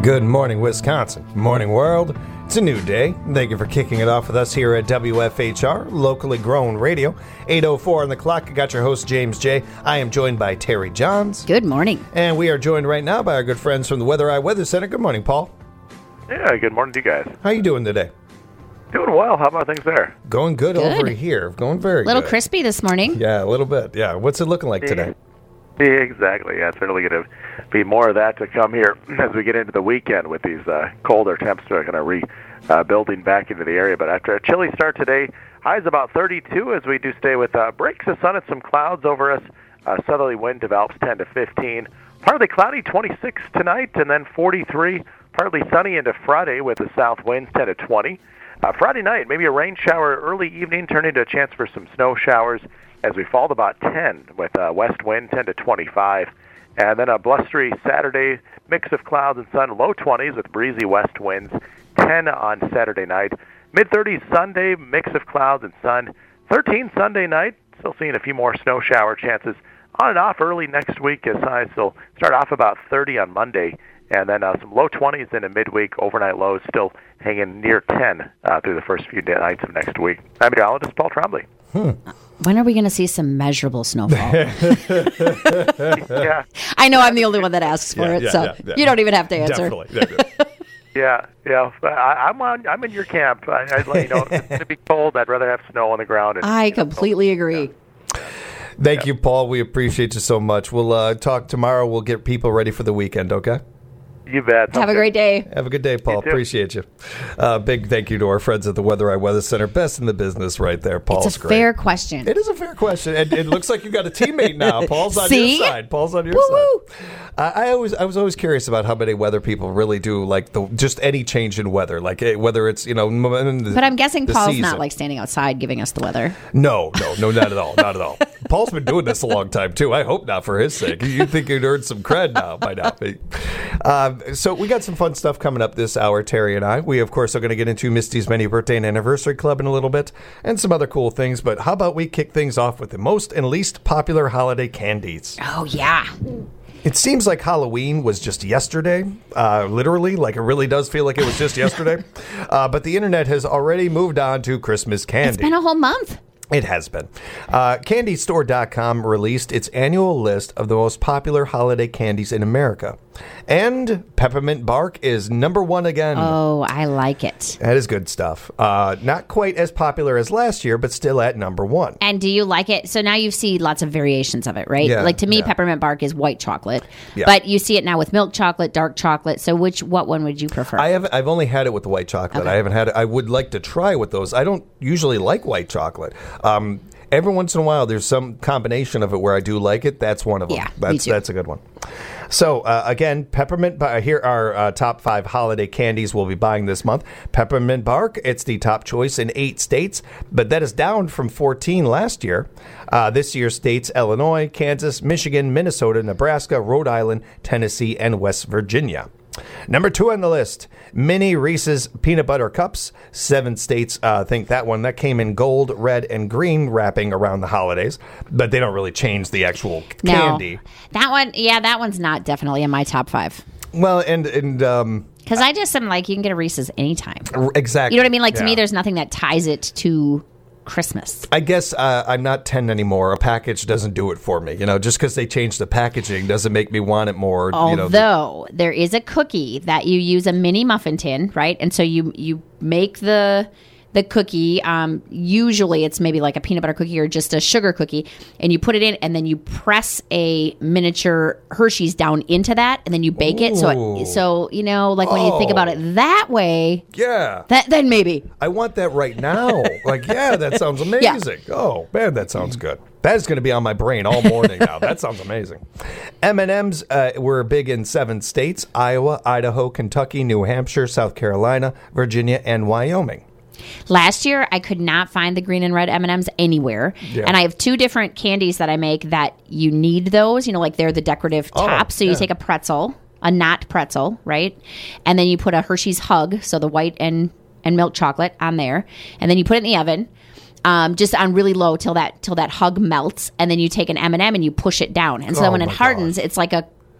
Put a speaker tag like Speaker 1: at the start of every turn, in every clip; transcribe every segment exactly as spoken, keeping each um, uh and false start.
Speaker 1: Good morning, Wisconsin. Morning, world. It's a new day. Thank you for kicking it off with us here at W F H R, locally grown radio. eight oh four on the clock. I got your host, James J. I am joined by Terry Johns.
Speaker 2: Good morning.
Speaker 1: And we are joined right now by our good friends from the Weather Eye Weather Center. Good morning, Paul.
Speaker 3: Yeah, good morning to you guys.
Speaker 1: How you doing today?
Speaker 3: Doing well. How about things there?
Speaker 1: Going good,
Speaker 2: Good.
Speaker 1: over here. Going very
Speaker 2: A little
Speaker 1: good.
Speaker 2: crispy this morning.
Speaker 1: Yeah, a little bit. Yeah. What's it looking like today?
Speaker 3: Yeah, exactly. Yeah, it's certainly going to be more of that to come here as we get into the weekend with these uh, colder temps that are kind of re uh, building back into the area. But after a chilly start today, highs about thirty-two as we do stay with uh, breaks of sun and some clouds over us. Uh, southerly wind develops ten to fifteen. Partly cloudy, twenty-six tonight, and then forty-three. Partly sunny into Friday with the south winds ten to twenty. Uh, Friday night, maybe a rain shower early evening, turning into a chance for some snow showers as we fall to about ten with uh, west wind ten to twenty-five. And then a blustery Saturday, mix of clouds and sun, low twenties with breezy west winds, ten on Saturday night. mid-thirties Sunday, mix of clouds and sun. thirteen Sunday night, still seeing a few more snow shower chances on and off early next week as highs will start off about thirty on Monday. And then uh, some low twenties in a midweek, overnight lows still hanging near ten uh, through the first few nights of next week. I'm meteorologist Paul Trombley.
Speaker 1: Hmm.
Speaker 2: When are we going to see some measurable snowfall?
Speaker 3: yeah,
Speaker 2: I know I'm the only one that asks for
Speaker 1: Yeah,
Speaker 2: it,
Speaker 1: yeah,
Speaker 2: so
Speaker 1: yeah, yeah.
Speaker 2: you don't even have to answer.
Speaker 1: Definitely.
Speaker 3: yeah, yeah. I, I'm on. I'm in your camp. I, I'd let you know if it's going to be cold. I'd rather have snow on the ground. And,
Speaker 2: I
Speaker 3: you know,
Speaker 2: completely agree.
Speaker 1: Thank you, Paul. We appreciate you so much. We'll uh, talk tomorrow. We'll get people ready for the weekend, okay?
Speaker 3: You bet.
Speaker 2: Have a great day.
Speaker 1: Have a good day, Paul.
Speaker 3: You too.
Speaker 1: Appreciate you. Uh, big thank you to our friends at the Weather Eye Weather Center. Best in the business right there. Paul's
Speaker 2: It's a
Speaker 1: great.
Speaker 2: fair question.
Speaker 1: It is a fair question. And it looks like you got a teammate now. Paul's on
Speaker 2: See?
Speaker 1: your side. Paul's on your
Speaker 2: Woo-woo.
Speaker 1: side. Uh, I always, I was always curious about how many weather people really do like the just any change in weather, like eh, whether it's you know. m- The,
Speaker 2: But I'm guessing
Speaker 1: the
Speaker 2: Paul's
Speaker 1: season.
Speaker 2: not like standing outside giving us the weather.
Speaker 1: No, no, no, not at all, not at all. Paul's been doing this a long time too. I hope not for his sake. You'd think he'd earned some cred now by now. Uh, so we got some fun stuff coming up this hour, Terry and I. We of course are going to get into Misty's Many Birthday and Anniversary Club in a little bit, and some other cool things. But how about we kick things off with the most and least popular holiday candies?
Speaker 2: Oh, yeah.
Speaker 1: It seems like Halloween was just yesterday, uh, literally, like it really does feel like it was just yesterday. Uh, but the internet has already moved on to Christmas candy.
Speaker 2: It's been a whole month.
Speaker 1: It has been. Uh, Candy Store dot com released its annual list of the most popular holiday candies in America. And peppermint bark is number one again.
Speaker 2: Oh, I like it.
Speaker 1: That is good stuff. Uh, not quite as popular as last year, but still at number one.
Speaker 2: And do you like it? So now you see lots of variations of it, right?
Speaker 1: Yeah,
Speaker 2: like to me,
Speaker 1: yeah.
Speaker 2: peppermint bark is white chocolate,
Speaker 1: Yeah.
Speaker 2: but you see it now with milk chocolate, dark chocolate. So which, what one would you prefer?
Speaker 1: I have I've only had it with the white chocolate.
Speaker 2: Okay.
Speaker 1: I haven't had it. I would like to try with those. I don't usually like white chocolate. Um, every once in a while, there's some combination of it where I do like it. That's one of them.
Speaker 2: Yeah, me
Speaker 1: that's
Speaker 2: too.
Speaker 1: that's a good one. So uh, again, peppermint. Uh, here are uh, top five holiday candies we'll be buying this month. Peppermint bark. It's the top choice in eight states, but that is down from fourteen last year. Uh, this year's states: Illinois, Kansas, Michigan, Minnesota, Nebraska, Rhode Island, Tennessee, and West Virginia. Number two on the list, Mini Reese's Peanut Butter Cups. Seven states uh, think that one. That came in gold, red, and green wrapping around the holidays, but they don't really change the actual
Speaker 2: no,
Speaker 1: candy.
Speaker 2: that one, yeah, that one's not definitely in my top five.
Speaker 1: Well, and and um,
Speaker 2: Because I just am like, you can get a Reese's anytime.
Speaker 1: r- exactly.
Speaker 2: You know what I mean? Like, to
Speaker 1: Yeah.
Speaker 2: me, there's nothing that ties it to Christmas.
Speaker 1: I guess uh, I'm not ten anymore. A package doesn't do it for me. You know, just because they changed the packaging doesn't make me want it more. You know,
Speaker 2: Although there is a cookie that you use a mini muffin tin, right? And so you you make the the cookie. Um, usually it's maybe like a peanut butter cookie or just a sugar cookie, and you put it in, and then you press a miniature Hershey's down into that, and then you bake it. So
Speaker 1: Ooh.
Speaker 2: it, so you know, like when you think
Speaker 1: Oh.
Speaker 2: about it that way,
Speaker 1: yeah.
Speaker 2: that then maybe.
Speaker 1: I want that right now. Like, yeah, that sounds amazing. Oh, man, that sounds good. That is going to be on my brain all morning now. That sounds amazing. M and M's uh, were big in seven states: Iowa, Idaho, Kentucky, New Hampshire, South Carolina, Virginia, and Wyoming.
Speaker 2: Last year, I could not find the green and red M and M's anywhere.
Speaker 1: Yeah.
Speaker 2: And I have two different candies that I make that you need those. You know, like they're the decorative
Speaker 1: Oh,
Speaker 2: tops. So you
Speaker 1: yeah.
Speaker 2: take a pretzel, a not pretzel, right? And then you put a Hershey's Hug, so the white and, and milk chocolate on there. And then you put it in the oven. Um, just on really low till that till that hug melts, and then you take an M and M and you push it down, and so
Speaker 1: Oh
Speaker 2: then when it
Speaker 1: my
Speaker 2: hardens,
Speaker 1: gosh.
Speaker 2: it's like a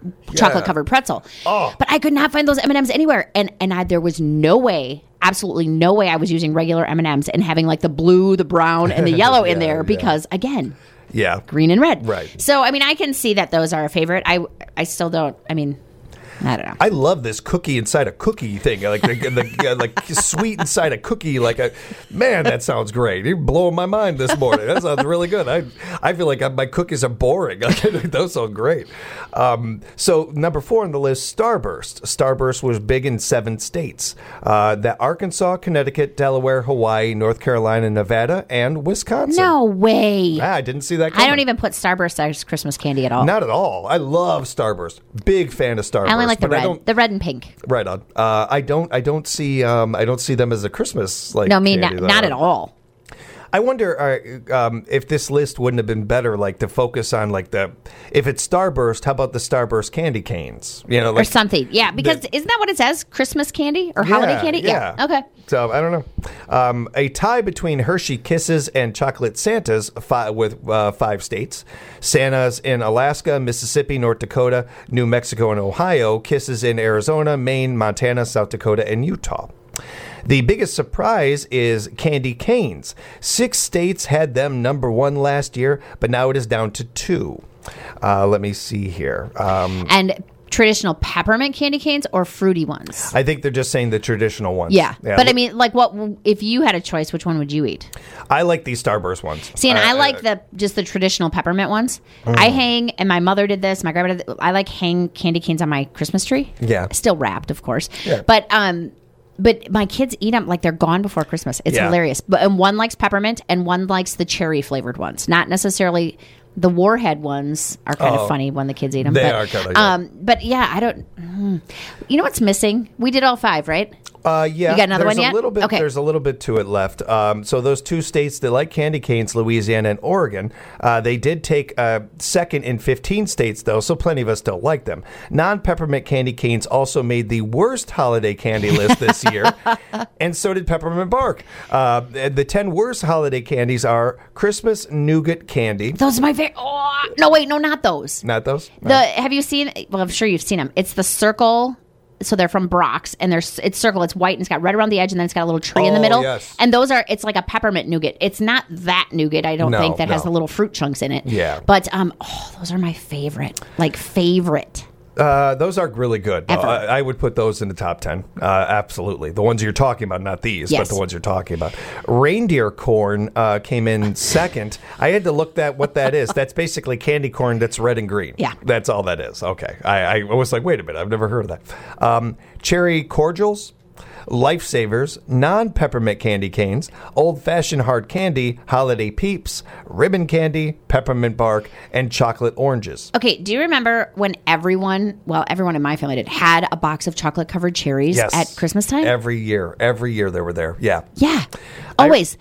Speaker 2: chocolate covered pretzel.
Speaker 1: Oh.
Speaker 2: But I could not find those M and M's anywhere, and and I, there was no way, absolutely no way, I was using regular M and M's and having like the blue, the brown, and the yellow in
Speaker 1: Yeah,
Speaker 2: there
Speaker 1: yeah.
Speaker 2: because again,
Speaker 1: Yeah.
Speaker 2: green and red.
Speaker 1: Right.
Speaker 2: So I mean, I can see that those are a favorite. I I still don't. I mean, I don't know.
Speaker 1: I love this cookie inside a cookie thing, like the, the like sweet inside a cookie. Like a man, that sounds great. You're blowing my mind this morning. That sounds really good. I I feel like I, my cookies are boring. Like, those sound great. Um, so number four on the list, Starburst. Starburst was big in seven states: uh, that Arkansas, Connecticut, Delaware, Hawaii, North Carolina, Nevada, and Wisconsin.
Speaker 2: No way.
Speaker 1: Ah, I didn't see that
Speaker 2: I
Speaker 1: coming.
Speaker 2: don't even put Starburst as Christmas candy at all.
Speaker 1: Not at all. I love Starburst. Big fan of Starburst.
Speaker 2: I only like the
Speaker 1: but I
Speaker 2: red,
Speaker 1: don't-
Speaker 2: the red and pink.
Speaker 1: Right on. Uh, I don't. I don't see. Um, I don't see them as a Christmas like.
Speaker 2: No, me not,
Speaker 1: candy, though.
Speaker 2: not at all.
Speaker 1: I wonder uh, um, if this list wouldn't have been better, like to focus on like the. If it's Starburst, how about the Starburst candy canes? You know, like
Speaker 2: Or something. Yeah, because
Speaker 1: the-
Speaker 2: isn't that what it says? Christmas candy or holiday
Speaker 1: Yeah,
Speaker 2: candy?
Speaker 1: yeah.
Speaker 2: Okay.
Speaker 1: So I don't know. Um, a tie between Hershey Kisses and Chocolate Santas fi- with uh, five states. Santas in Alaska, Mississippi, North Dakota, New Mexico, and Ohio. Kisses in Arizona, Maine, Montana, South Dakota, and Utah. The biggest surprise is candy canes. Six states had them number one last year, but now it is down to two. Uh, let me see here. Um,
Speaker 2: And traditional peppermint candy canes or fruity ones?
Speaker 1: I think they're just saying the traditional ones.
Speaker 2: Yeah. But I mean, like, what if you had a choice, which one would you eat?
Speaker 1: I like these Starburst ones.
Speaker 2: See, and
Speaker 1: Uh,
Speaker 2: I like
Speaker 1: uh,
Speaker 2: the just the traditional peppermint ones. I hang, and my mother did this. My grandma did. I like hang candy canes on my Christmas tree.
Speaker 1: Yeah.
Speaker 2: Still wrapped, of course.
Speaker 1: Yeah.
Speaker 2: But um, but my kids eat them like they're gone before Christmas. It's
Speaker 1: Yeah.
Speaker 2: hilarious. But and one likes peppermint, and one likes the cherry flavored ones. Not necessarily. The Warhead ones are kind
Speaker 1: Oh.
Speaker 2: of funny when the kids eat them.
Speaker 1: They
Speaker 2: but,
Speaker 1: are kinda, yeah.
Speaker 2: Um, but yeah, I don't. mm. You know what's missing? We did all five, right?
Speaker 1: Uh, yeah,
Speaker 2: You got another
Speaker 1: there's
Speaker 2: one
Speaker 1: a
Speaker 2: yet?
Speaker 1: little bit.
Speaker 2: Okay.
Speaker 1: There's a little bit to it left. Um, so those two states that like candy canes, Louisiana and Oregon, uh, they did take uh, second in fifteen states, though. So plenty of us still like them. Non-peppermint candy canes also made the worst holiday candy list this year, and so did peppermint bark. Uh, the ten worst holiday candies are Christmas nougat candy.
Speaker 2: Those are my favorite. Oh, no, wait, no, not those.
Speaker 1: Not those. No.
Speaker 2: The have you seen? Well, I'm sure you've seen them. It's the circle. So they're from Brock's, and there's it's circle. It's white, and it's got red around the edge, and then it's got a little tree in the
Speaker 1: Oh,
Speaker 2: middle.
Speaker 1: yes.
Speaker 2: And those are it's like a peppermint nougat. It's not that nougat, I don't
Speaker 1: No,
Speaker 2: think, that has
Speaker 1: no.
Speaker 2: the little fruit chunks in it.
Speaker 1: Yeah.
Speaker 2: But um, oh, those are my favorite. Like favorite.
Speaker 1: Uh, those are really good. though.
Speaker 2: Ever.
Speaker 1: I, I would put those in the top ten. Uh, absolutely. The ones you're talking about, not these,
Speaker 2: Yes.
Speaker 1: but the ones you're talking about. Reindeer corn uh, came in second. I had to look that what that is. That's basically candy corn that's red and green.
Speaker 2: Yeah.
Speaker 1: That's all that is. Okay. I, I was like, wait a minute. I've never heard of that. Um, cherry cordials. Lifesavers, non-peppermint candy canes, old-fashioned hard candy, holiday peeps, ribbon candy, peppermint bark, and chocolate oranges.
Speaker 2: Okay, do you remember when everyone, well, everyone in my family did, had a box of chocolate covered cherries
Speaker 1: Yes.
Speaker 2: at Christmas time?
Speaker 1: Every year. Every year they were there. Yeah.
Speaker 2: Yeah, always.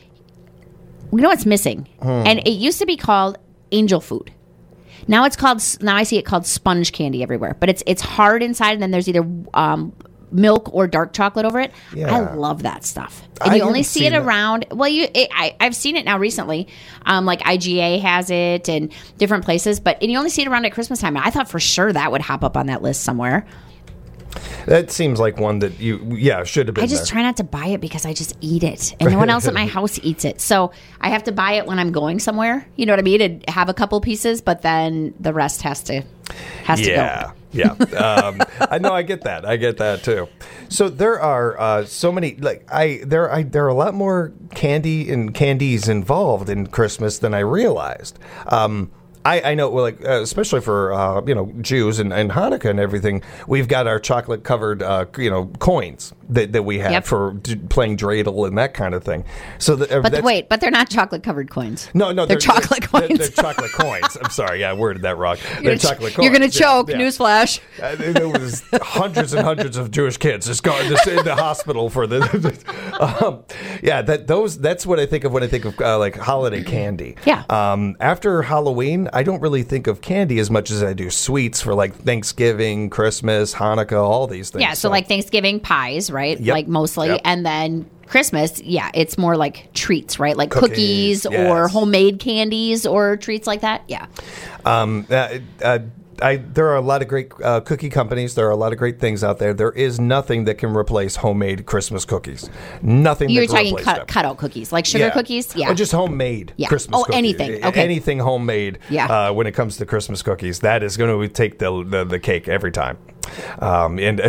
Speaker 2: You know what's missing?
Speaker 1: Hmm.
Speaker 2: And it used to be called angel food. Now it's called. Now I see it called sponge candy everywhere. But it's it's hard inside, and then there's either um, milk or dark chocolate over it.
Speaker 1: Yeah.
Speaker 2: I love that stuff. And
Speaker 1: I
Speaker 2: you only
Speaker 1: haven't
Speaker 2: see
Speaker 1: seen
Speaker 2: it
Speaker 1: that.
Speaker 2: around. Well, you it, I I've seen it now recently. Um, like I G A has it and different places, but and you only see it around at Christmas time. I thought for sure that would hop up on that list somewhere.
Speaker 1: That seems like one that you, yeah, should have been
Speaker 2: I just
Speaker 1: there.
Speaker 2: try not to buy it because I just eat it, and no one else at my house eats it. So I have to buy it when I'm going somewhere. You know what I mean? And have a couple pieces, but then the rest has to has
Speaker 1: yeah.
Speaker 2: to go.
Speaker 1: Yeah, um, I know. I get that. I get that too. So there are uh, so many. Like I, there, I, there are a lot more candy and candies involved in Christmas than I realized. Um, I, I know, well, like uh, especially for uh, you know Jews and, and Hanukkah and everything, we've got our chocolate covered uh, you know coins that, that we have
Speaker 2: Yep.
Speaker 1: for d- playing dreidel and that kind of thing. So the, uh,
Speaker 2: But
Speaker 1: that's-
Speaker 2: wait, but they're not chocolate covered coins.
Speaker 1: No, no,
Speaker 2: they're, chocolate
Speaker 1: they're,
Speaker 2: coins.
Speaker 1: They're, chocolate coins. I'm sorry, yeah, I worded that wrong.
Speaker 2: You're
Speaker 1: They're
Speaker 2: gonna ch-
Speaker 1: chocolate coins.
Speaker 2: You're gonna
Speaker 1: Yeah,
Speaker 2: choke.
Speaker 1: yeah.
Speaker 2: Newsflash.
Speaker 1: Uh, there was hundreds and hundreds of Jewish kids just going just in the hospital for the. um, yeah, that those that's what I think of when I think of uh, like holiday candy.
Speaker 2: Yeah.
Speaker 1: Um, after Halloween, I don't really think of candy as much as I do sweets for like Thanksgiving, Christmas, Hanukkah, all these things.
Speaker 2: Yeah, so like Thanksgiving pies, right?
Speaker 1: Yep.
Speaker 2: Like mostly,
Speaker 1: Yep.
Speaker 2: and then Christmas, yeah, it's more like treats, right? Like
Speaker 1: Cookies,
Speaker 2: cookies, or
Speaker 1: yes.
Speaker 2: homemade candies or treats like that. Yeah.
Speaker 1: Um, uh, uh, I, there are a lot of great uh, cookie companies. There are a lot of great things out there. There is nothing that can replace homemade Christmas cookies. Nothing.
Speaker 2: You're
Speaker 1: that can
Speaker 2: talking
Speaker 1: replace
Speaker 2: cut,
Speaker 1: them.
Speaker 2: cutout cookies, like sugar
Speaker 1: Yeah.
Speaker 2: cookies? Yeah.
Speaker 1: Or just homemade
Speaker 2: Yeah.
Speaker 1: Christmas
Speaker 2: Oh,
Speaker 1: cookies.
Speaker 2: anything. Okay.
Speaker 1: Anything homemade
Speaker 2: Yeah.
Speaker 1: uh, when it comes to Christmas cookies. That is going to take the, the, the cake every time. Um, and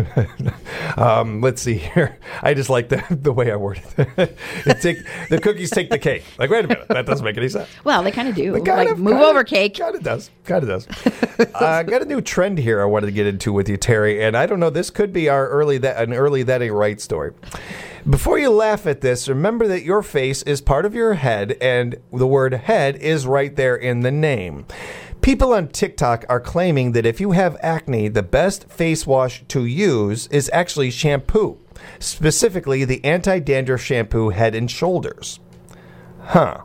Speaker 1: um, let's see here. I just like the, the way I worded it. It take, the cookies take the cake. Like, wait a minute. That doesn't make any sense.
Speaker 2: Well, they kind of do.
Speaker 1: Kind
Speaker 2: like,
Speaker 1: of-
Speaker 2: move
Speaker 1: kind of-
Speaker 2: over, cake.
Speaker 1: Kind of does. Kind of does. uh, I got a new trend here I wanted to get into with you, Terry. And I don't know, this could be our early that an early that ain't right story. Before you laugh at this, remember that your face is part of your head, and the word head is right there in the name. People on TikTok are claiming that if you have acne, the best face wash to use is actually shampoo, specifically the anti-dandruff shampoo Head and Shoulders. Huh.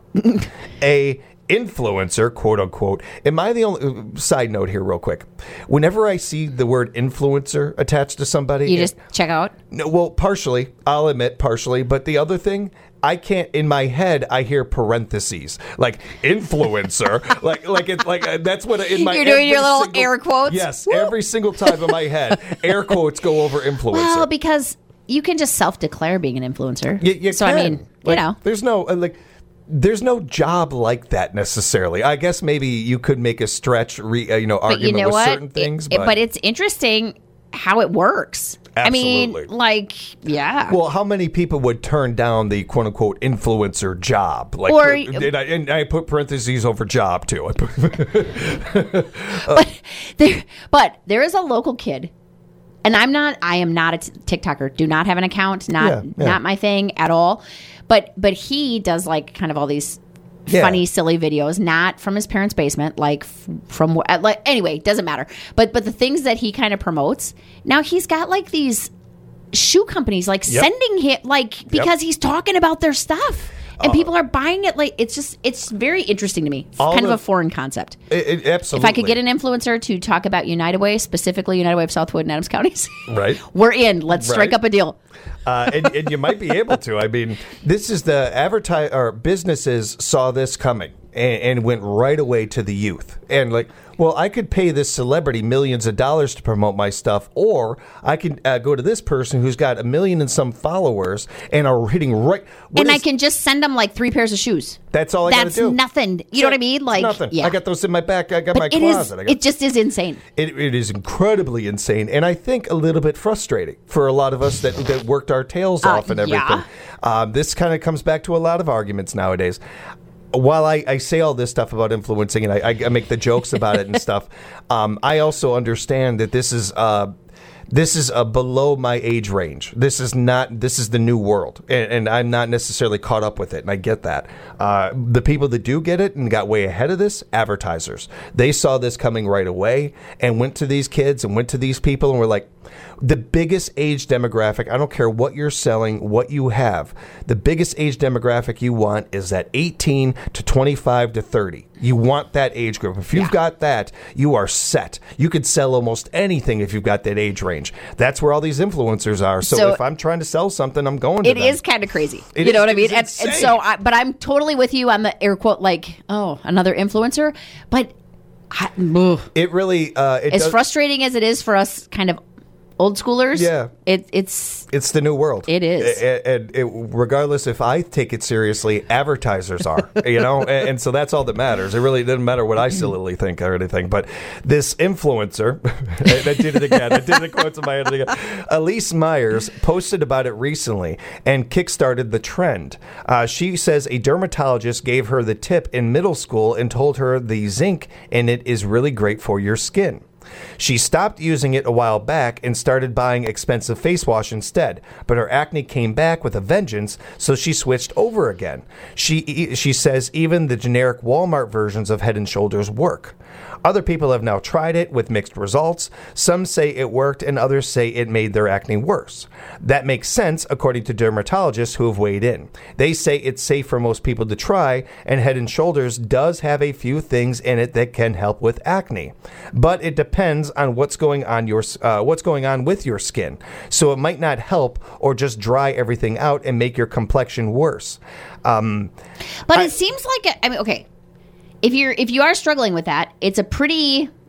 Speaker 1: A influencer, quote unquote. Am I the only side note here real quick? Whenever I see the word influencer attached to somebody,
Speaker 2: You just check out.
Speaker 1: no, well, partially, I'll admit partially, but the other thing, I can't. In my head, I hear parentheses like influencer, like like it, like uh, that's what in my
Speaker 2: You're doing
Speaker 1: every
Speaker 2: your little
Speaker 1: single-
Speaker 2: air quotes?
Speaker 1: Yes,
Speaker 2: Woo.
Speaker 1: every single time in my head, air quotes go over influencer.
Speaker 2: Well, because you can just self-declare being an influencer.
Speaker 1: You- you
Speaker 2: so, I
Speaker 1: can.
Speaker 2: mean,
Speaker 1: Like,
Speaker 2: you know.
Speaker 1: there's no uh, like. There's no job like that necessarily. I guess maybe you could make a stretch, re, uh, you know,
Speaker 2: But
Speaker 1: argument
Speaker 2: you know
Speaker 1: with
Speaker 2: what?
Speaker 1: certain things.
Speaker 2: It- it-
Speaker 1: but,
Speaker 2: but it's interesting how it works. I
Speaker 1: Absolutely.
Speaker 2: mean, like, yeah.
Speaker 1: well, how many people would turn down the quote unquote influencer job? Like,
Speaker 2: Or-
Speaker 1: and, I, and I put parentheses over job too. I put-
Speaker 2: but there, but there is a local kid, and I'm not. I am not a t- TikToker. Do not have an account. Not
Speaker 1: Yeah, yeah.
Speaker 2: not my thing at all. But but he does like kind of all these
Speaker 1: Yeah.
Speaker 2: funny, silly videos, not from his parents' basement, like f- from wh- like anyway, doesn't matter. But but the things that he kind of promotes now, he's got like these shoe companies like
Speaker 1: Yep.
Speaker 2: sending him like because he's talking about their stuff. And
Speaker 1: Uh,
Speaker 2: people are buying it like it's just it's very interesting to me. It's
Speaker 1: All
Speaker 2: kind of
Speaker 1: the-
Speaker 2: a foreign concept.
Speaker 1: It, it, absolutely.
Speaker 2: If I could get an influencer to talk about United Way, specifically United Way of Southwood and Adams counties,
Speaker 1: Right.
Speaker 2: we're in. Let's strike
Speaker 1: Right.
Speaker 2: up a deal.
Speaker 1: uh, and, and you might be able to. I mean, this is the advertise or businesses saw this coming and, and went right away to the youth and like, well, I could pay this celebrity millions of dollars to promote my stuff, or I can uh, go to this person who's got a million and some followers and are hitting right. what
Speaker 2: And I
Speaker 1: is-
Speaker 2: can just send them like three pairs of shoes.
Speaker 1: That's all I gotta
Speaker 2: That's
Speaker 1: do.
Speaker 2: nothing. You know what I mean?
Speaker 1: It's
Speaker 2: Like,
Speaker 1: nothing.
Speaker 2: yeah.
Speaker 1: I got those in my back. I got my
Speaker 2: But it is.
Speaker 1: closet. I got,
Speaker 2: It just is insane.
Speaker 1: It, it is incredibly insane, and I think a little bit frustrating for a lot of us that, that worked our tails
Speaker 2: Uh,
Speaker 1: off and everything.
Speaker 2: yeah.
Speaker 1: Um, this kind of comes back to a lot of arguments nowadays. While I, I say all this stuff about influencing and I, I make the jokes about it and stuff, um, I also understand that this is uh, this is uh, below my age range. This is not. This is the new world, and, and I'm not necessarily caught up with it, and I get that. Uh, the people that do get it and got way ahead of this, advertisers, they saw this coming right away and went to these kids and went to these people and were like, the biggest age demographic, I don't care what you're selling, what you have, the biggest age demographic you want is that eighteen to twenty-five to thirty. You want that age group. If you've
Speaker 2: Yeah.
Speaker 1: got that, you are set. You could sell almost anything if you've got that age range. That's where all these influencers are. So,
Speaker 2: So-
Speaker 1: if I'm trying to sell something, I'm going to
Speaker 2: It
Speaker 1: them.
Speaker 2: is kind of crazy.
Speaker 1: It
Speaker 2: you
Speaker 1: is-
Speaker 2: know what I
Speaker 1: it
Speaker 2: mean?
Speaker 1: is
Speaker 2: And, and
Speaker 1: insane.
Speaker 2: so, I, but I'm totally with you on the air quote, like, oh, another influencer. But I, ugh.
Speaker 1: It really uh, it
Speaker 2: as
Speaker 1: does,
Speaker 2: frustrating as it is for us kind of old schoolers,
Speaker 1: Yeah.
Speaker 2: it, it's
Speaker 1: It's the new world.
Speaker 2: It is.
Speaker 1: A- a- And it, regardless if I take it seriously, advertisers are, you know, and, and so that's all that matters. It really doesn't matter what I sillily think or anything. But this influencer, I did it again. I did the quotes in my head again. Elise Myers posted about it recently and kickstarted the trend. Uh, she says a dermatologist gave her the tip in middle school and told her the zinc in it is really great for your skin. She stopped using it a while back and started buying expensive face wash instead, but her acne came back with a vengeance, so she switched over again. She she says even the generic Walmart versions of Head and Shoulders work. Other people have now tried it with mixed results. Some say it worked and others say it made their acne worse. That makes sense according to dermatologists who have weighed in. They say it's safe for most people to try, and Head and Shoulders does have a few things in it that can help with acne. But it depends on what's going on your uh, what's going on with your skin. So it might not help or just dry everything out and make your complexion worse. Um,
Speaker 2: But
Speaker 1: I-
Speaker 2: it seems like a, I mean, okay, if you're if you are struggling with that, it's a pretty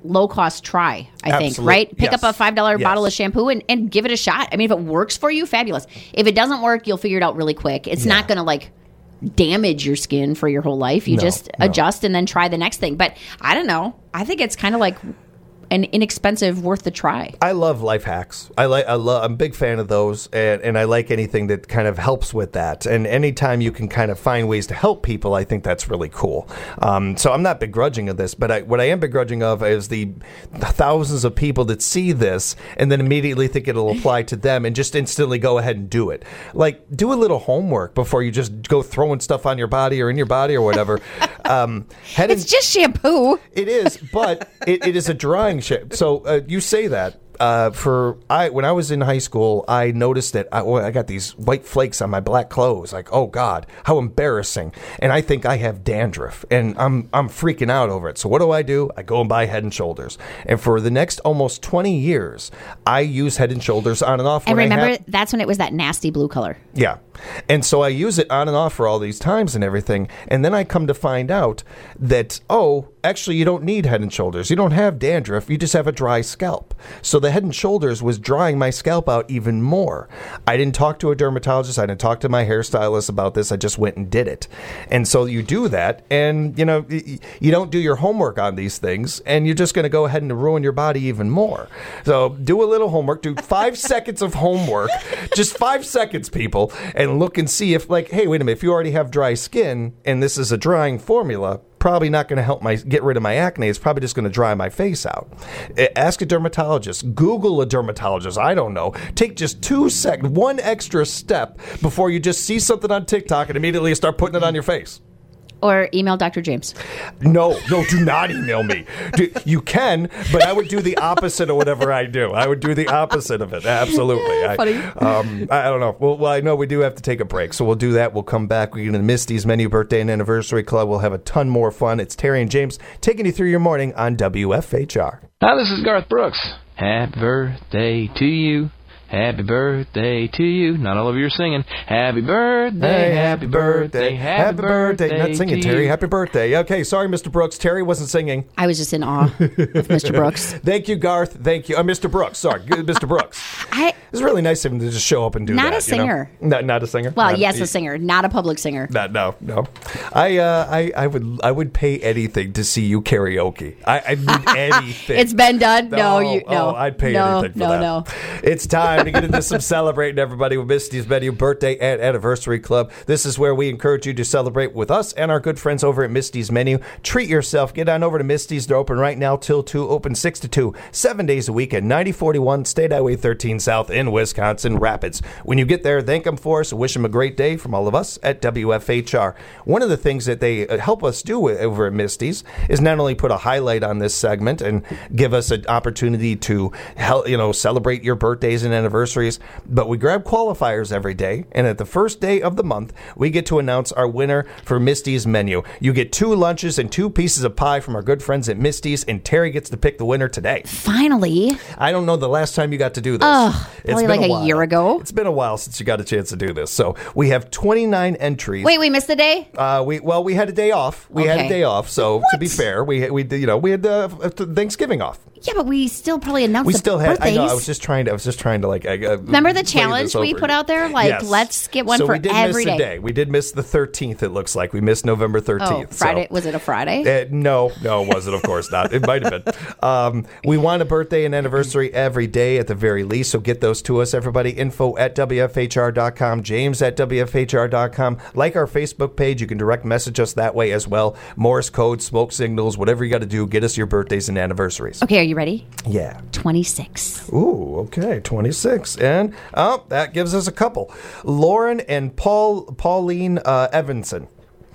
Speaker 2: low cost try, I think,
Speaker 1: Absolute-
Speaker 2: right? Pick
Speaker 1: yes.
Speaker 2: up a five dollar
Speaker 1: Yes.
Speaker 2: bottle of shampoo and, and give it a shot. I mean, if it works for you, fabulous. If it doesn't work, you'll figure it out really quick. It's
Speaker 1: Yeah.
Speaker 2: not going to like damage your skin for your whole life. You
Speaker 1: No,
Speaker 2: just
Speaker 1: no.
Speaker 2: adjust and then try the next thing. But I don't know. I think it's kind of like an inexpensive, worth the try.
Speaker 1: I love life hacks. I like. I love. I'm a big fan of those, and, and I like anything that kind of helps with that. And anytime you can kind of find ways to help people, I think that's really cool. Um, so I'm not begrudging of this, but I, what I am begrudging of is the, the thousands of people that see this and then immediately think it'll apply to them and just instantly go ahead and do it. Like, do a little homework before you just go throwing stuff on your body or in your body or whatever. um, head
Speaker 2: It's
Speaker 1: and-
Speaker 2: just shampoo.
Speaker 1: It is, but it, it is a drying shape. So uh, you say that. Uh, for I when I was in high school, I noticed that I, oh, I got these white flakes on my black clothes. Like, oh God, how embarrassing! And I think I have dandruff, and I'm I'm freaking out over it. So what do I do? I go and buy Head and Shoulders, and for the next almost twenty years, I use Head and Shoulders on and off.
Speaker 2: And
Speaker 1: when I
Speaker 2: remember,
Speaker 1: have,
Speaker 2: that's when it was that nasty blue color.
Speaker 1: yeah. And so I use it on and off for all these times and everything. And then I come to find out that, oh, actually, you don't need Head and Shoulders. You don't have dandruff. You just have a dry scalp. So the Head and Shoulders was drying my scalp out even more. I didn't talk to a dermatologist. I didn't talk to my hairstylist about this. I just went and did it. And so you do that, and, you know, y- you don't do your homework on these things, and you're just going to go ahead and ruin your body even more. So do a little homework. Do five seconds of homework. Just five seconds, people, and look and see if, like, hey, wait a minute, if you already have dry skin and this is a drying formula, probably not going to help my get rid of my acne. It's probably just going to dry my face out. Ask a dermatologist. Google a dermatologist. I don't know. Take just two seconds, one extra step before you just see something on TikTok and immediately start putting it on your face.
Speaker 2: Or email Doctor James.
Speaker 1: No, no, do not email me. Do, you can, but I would do the opposite of whatever I do. I would do the opposite of it. Absolutely. I,
Speaker 2: Funny.
Speaker 1: Um, I, I don't know. Well, well, I know we do have to take a break, so we'll do that. We'll come back. We're going to Misty's Menu Birthday and Anniversary Club. We'll have a ton more fun. It's Terry and James taking you through your morning on W F H R.
Speaker 4: Hi, this is Garth Brooks. Happy birthday to you. Happy birthday to you. Not all of you are singing. Happy birthday,
Speaker 1: Hey,
Speaker 4: happy birthday, happy birthday,
Speaker 1: Not singing,
Speaker 4: to
Speaker 1: Terry.
Speaker 4: you.
Speaker 1: Happy birthday. Okay, sorry, Mister Brooks. Terry wasn't singing.
Speaker 2: I was just in awe of Mister Brooks.
Speaker 1: Thank you, Garth. Thank you. Uh, Mister Brooks. Sorry, Mister Brooks.
Speaker 2: I
Speaker 1: It's really nice of him to just show up and do
Speaker 2: Not
Speaker 1: that.
Speaker 2: a
Speaker 1: you know?
Speaker 2: singer.
Speaker 1: Not, not a singer?
Speaker 2: well,
Speaker 1: Not-
Speaker 2: yes, a singer, not a public singer.
Speaker 1: Not, no, no. I, uh, I, I would, I would pay anything to see you karaoke. I, I need anything.
Speaker 2: It's been done. No,
Speaker 1: Oh,
Speaker 2: you no.
Speaker 1: oh, I'd pay
Speaker 2: no,
Speaker 1: anything for
Speaker 2: no,
Speaker 1: that.
Speaker 2: No,
Speaker 1: It's time to get into some celebrating, everybody, with Misty's Menu Birthday and Anniversary Club. This is where we encourage you to celebrate with us and our good friends over at Misty's Menu. Treat yourself. Get on over to Misty's. They're open right now till two, open six to two, seven days a week at ninety forty-one State Highway thirteen South in Wisconsin Rapids. When you get there, thank them for us. Wish them a great day from all of us at W F H R. One of the things that they uh, help us do over at Misty's is not only put a highlight on this segment and give us an opportunity to help, you know, celebrate your birthdays and anniversaries, but we grab qualifiers every day, and at the first day of the month, we get to announce our winner for Misty's Menu. You get two lunches and two pieces of pie from our good friends at Misty's, and Terry gets to pick the winner today.
Speaker 2: finally.
Speaker 1: I don't know the last time you got to do this.
Speaker 2: Ugh, probably
Speaker 1: been
Speaker 2: like a
Speaker 1: while.
Speaker 2: year ago.
Speaker 1: It's been a while since you got a chance to do this. So we have twenty-nine entries.
Speaker 2: Wait, we missed the day.
Speaker 1: Uh, we well, we had a day off. We had a
Speaker 2: Okay.
Speaker 1: day off. So to be
Speaker 2: What?
Speaker 1: fair, we we did, you know we had uh, Thanksgiving off.
Speaker 2: Yeah, but we still probably announced
Speaker 1: We
Speaker 2: the
Speaker 1: still had.
Speaker 2: birthdays.
Speaker 1: I know. I was just trying to. I was just trying to like. Uh,
Speaker 2: Remember the
Speaker 1: lay
Speaker 2: challenge
Speaker 1: this
Speaker 2: we
Speaker 1: over
Speaker 2: put
Speaker 1: you.
Speaker 2: out there? Like,
Speaker 1: Yes.
Speaker 2: let's get one
Speaker 1: so
Speaker 2: for
Speaker 1: we did
Speaker 2: every
Speaker 1: miss a
Speaker 2: day.
Speaker 1: day. We did miss the thirteenth. It looks like we missed November
Speaker 2: Oh,
Speaker 1: thirteenth.
Speaker 2: Friday.
Speaker 1: So.
Speaker 2: Was it a Friday?
Speaker 1: Uh, no, no, it wasn't. Of course not. It might have been. Um, we want a birthday and anniversary every day at the very least. So get those to us, everybody. Info at W F H R dot com. James at W F H R dot com. Like our Facebook page. You can direct message us that way as well. Morse code, smoke signals, whatever you got to do. Get us your birthdays and anniversaries.
Speaker 2: Okay, are you ready?
Speaker 1: Yeah.
Speaker 2: twenty-six.
Speaker 1: Ooh, okay, twenty-six, and oh, that gives us a couple. Lauren and Paul, Pauline uh, Evanson.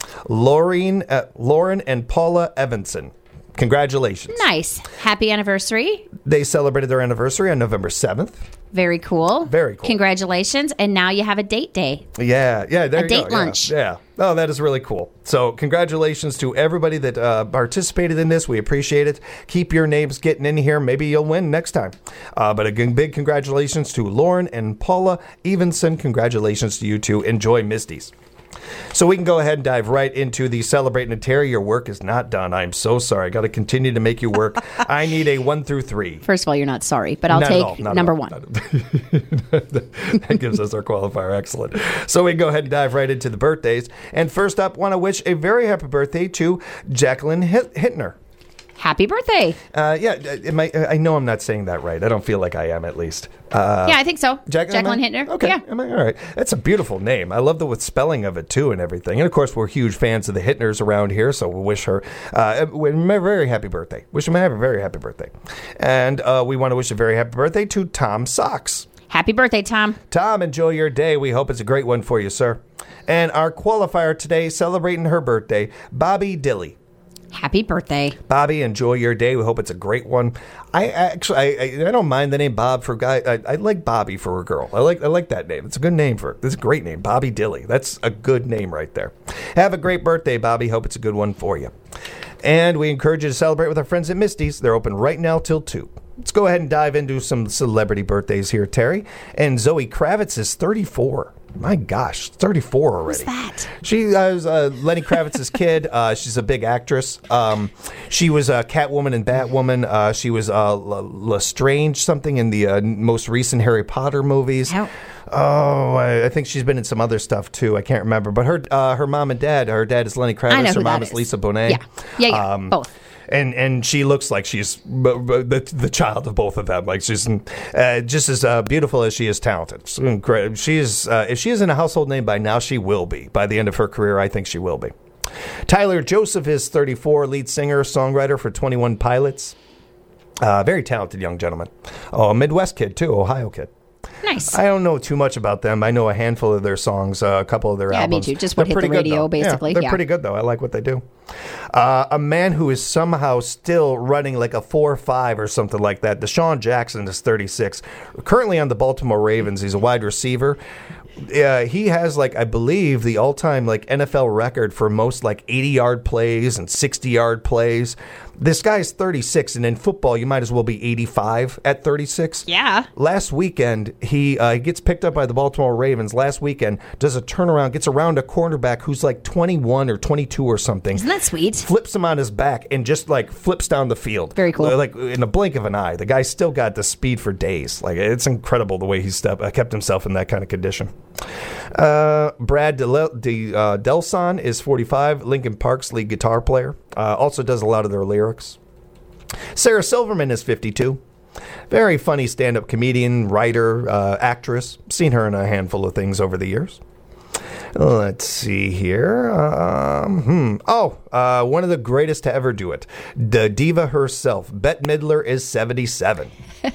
Speaker 1: Lauren, uh, Lauren and Paula Evanson. Congratulations.
Speaker 2: Nice. Happy anniversary.
Speaker 1: They celebrated their anniversary on November seventh.
Speaker 2: Very cool.
Speaker 1: Very cool.
Speaker 2: Congratulations. And now you have a date day.
Speaker 1: Yeah, yeah, there
Speaker 2: A
Speaker 1: you
Speaker 2: date
Speaker 1: go. Yeah,
Speaker 2: lunch.
Speaker 1: Yeah. Oh, that is really cool. So, congratulations to everybody that uh, participated in this. We appreciate it. Keep your names getting in here. Maybe you'll win next time. Uh, but again, big congratulations to Lauren and Paula Evenson. Congratulations to you two. Enjoy Misty's. So we can go ahead and dive right into the Celebrating and Terry. Your work is not done. I'm so sorry. I got to continue to make you work. I need a one through three.
Speaker 2: First of all, you're not sorry, but I'll
Speaker 1: Not at all,
Speaker 2: take
Speaker 1: not at
Speaker 2: number
Speaker 1: all.
Speaker 2: one.
Speaker 1: That gives us our qualifier. Excellent. So we can go ahead and dive right into the birthdays. And first up, want to wish a very happy birthday to Jacqueline Hit- Hittner.
Speaker 2: Happy birthday.
Speaker 1: Uh, yeah, am I, I know I'm not saying that right. I don't feel like I am, at least. Uh,
Speaker 2: yeah, I think so.
Speaker 1: Jack-
Speaker 2: Jacqueline
Speaker 1: am I-
Speaker 2: Hittner.
Speaker 1: Okay,
Speaker 2: Yeah.
Speaker 1: am I all right? That's a beautiful name. I love the with spelling of it too and everything. And of course, we're huge fans of the Hittners around here, so we wish her uh, a very happy birthday. Wish them a very happy birthday. And uh, we want to wish a very happy birthday to Tom Socks.
Speaker 2: Happy birthday, Tom.
Speaker 1: Tom, enjoy your day. We hope it's a great one for you, sir. And our qualifier today, celebrating her birthday, Bobby Dilly.
Speaker 2: Happy birthday.
Speaker 1: Bobby, enjoy your day. We hope it's a great one. I actually, I, I, I don't mind the name Bob for a guy. I, I like Bobby for a girl. I like, I like that name. It's a good name for it. It's a great name, Bobby Dilly. That's a good name right there. Have a great birthday, Bobby. Hope it's a good one for you. And we encourage you to celebrate with our friends at Misty's. They're open right now till two. Let's go ahead and dive into some celebrity birthdays here, Terry. And Zoe Kravitz is thirty-four. My gosh, thirty-four already.
Speaker 2: Who's that?
Speaker 1: She uh, was uh, Lenny Kravitz's kid. Uh, she's a big actress. Um, she was uh, Catwoman and Batwoman. Uh, she was uh, Lestrange something in the uh, most recent Harry Potter movies.
Speaker 2: How?
Speaker 1: Oh, I, I think she's been in some other stuff too. I can't remember. But her uh, her mom and dad. Her dad is Lenny Kravitz.
Speaker 2: I know
Speaker 1: her
Speaker 2: who
Speaker 1: mom
Speaker 2: that
Speaker 1: is
Speaker 2: is.
Speaker 1: Lisa Bonet.
Speaker 2: Yeah, yeah, yeah.
Speaker 1: Um,
Speaker 2: both.
Speaker 1: And and she looks like she's b- b- the, the child of both of them. Like she's uh, just as uh, beautiful as she is talented. So incre- She is uh, if she isn't a household name by now, she will be by the end of her career. I think she will be. Tyler Joseph is thirty-four, lead singer, songwriter for twenty-one Pilots. Uh, very talented young gentleman. Oh, a Midwest kid too, Ohio kid.
Speaker 2: Nice.
Speaker 1: I don't know too much about them. I know a handful of their songs, uh, a couple of their
Speaker 2: Yeah, me
Speaker 1: albums.
Speaker 2: too. Just what
Speaker 1: They're
Speaker 2: hit the
Speaker 1: pretty good,
Speaker 2: radio,
Speaker 1: though.
Speaker 2: basically.
Speaker 1: Yeah, they're
Speaker 2: Yeah.
Speaker 1: pretty good, though. I like what they do. Uh, a man who is somehow still running like a four or five or something like that. Deshaun Jackson is thirty-six. Currently on the Baltimore Ravens. He's a wide receiver. Uh, he has, like, I believe, the all-time, like, N F L record for most, like, eighty-yard plays and sixty-yard plays. This guy's thirty-six, and in football, you might as well be eighty-five at thirty-six.
Speaker 2: Yeah.
Speaker 1: Last weekend, he uh, gets picked up by the Baltimore Ravens. Last weekend, does a turnaround, gets around a cornerback who's like twenty-one or twenty-two or something.
Speaker 2: Isn't that sweet?
Speaker 1: Flips him on his back and just like flips down the field.
Speaker 2: Very cool.
Speaker 1: Like in a blink of an eye. The guy still got the speed for days. Like it's incredible the way he stepped, uh, kept himself in that kind of condition. Uh, Brad Del- De, uh, Delson is forty-five, Linkin Park's lead guitar player. Uh, also does a lot of their lyrics. Sarah Silverman is fifty-two. Very funny stand-up comedian, writer, uh, actress. Seen her in a handful of things over the years. Let's see here. Um, hmm. Oh, uh, one of the greatest to ever do it. The diva herself. Bette Midler is seventy-seven.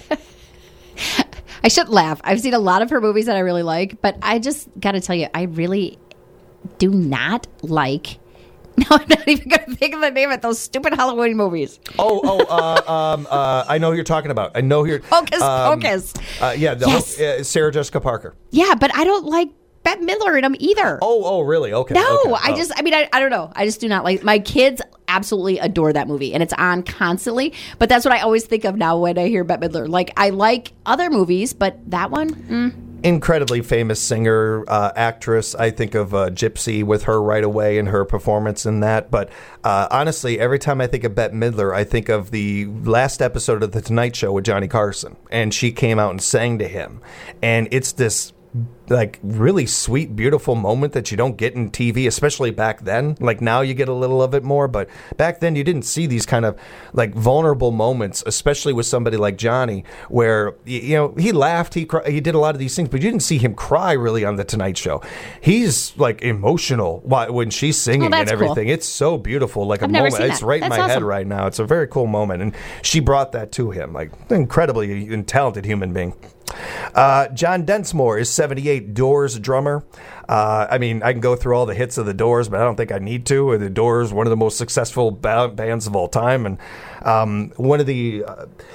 Speaker 2: I shouldn't laugh. I've seen a lot of her movies that I really like, but I just got to tell you, I really do not like. No, I'm not even going to think of the name of those stupid Halloween movies.
Speaker 1: Oh, oh, uh, um, uh, I know who you're talking about. I know who you're...
Speaker 2: Hocus
Speaker 1: um,
Speaker 2: Pocus.
Speaker 1: Uh, yeah, the
Speaker 2: Yes.
Speaker 1: whole, uh, Sarah Jessica Parker.
Speaker 2: Yeah, but I don't like Bette Midler in them either.
Speaker 1: Oh, oh, really? Okay.
Speaker 2: No,
Speaker 1: okay.
Speaker 2: I
Speaker 1: Oh.
Speaker 2: just, I mean, I, I don't know. I just do not like, my kids absolutely adore that movie and it's on constantly, but that's what I always think of now when I hear Bette Midler. Like, I like other movies, but that one, mm.
Speaker 1: Incredibly famous singer, uh, actress. I think of uh, Gypsy with her right away and her performance in that. But uh, honestly, every time I think of Bette Midler, I think of the last episode of The Tonight Show with Johnny Carson. And she came out and sang to him. And it's this like really sweet, beautiful moment that you don't get in T V, especially back then. Like now you get a little of it more, but back then you didn't see these kind of like vulnerable moments, especially with somebody like Johnny, where you know he laughed, he cry, he did a lot of these things, but you didn't see him cry really on the Tonight Show. He's like emotional when she's singing
Speaker 2: oh,
Speaker 1: and everything.
Speaker 2: Cool.
Speaker 1: It's so beautiful, like
Speaker 2: I've
Speaker 1: a
Speaker 2: never
Speaker 1: moment.
Speaker 2: seen
Speaker 1: It's
Speaker 2: that.
Speaker 1: right
Speaker 2: That's
Speaker 1: in my
Speaker 2: awesome.
Speaker 1: head right now. It's a very cool moment, and she brought that to him. Like incredibly talented human being. Uh, John Densmore is seventy-eight, Doors drummer. Uh, I mean, I can go through all the hits of the Doors, but I don't think I need to. The Doors, one of the most successful ba- bands of all time, and um, one of the uh,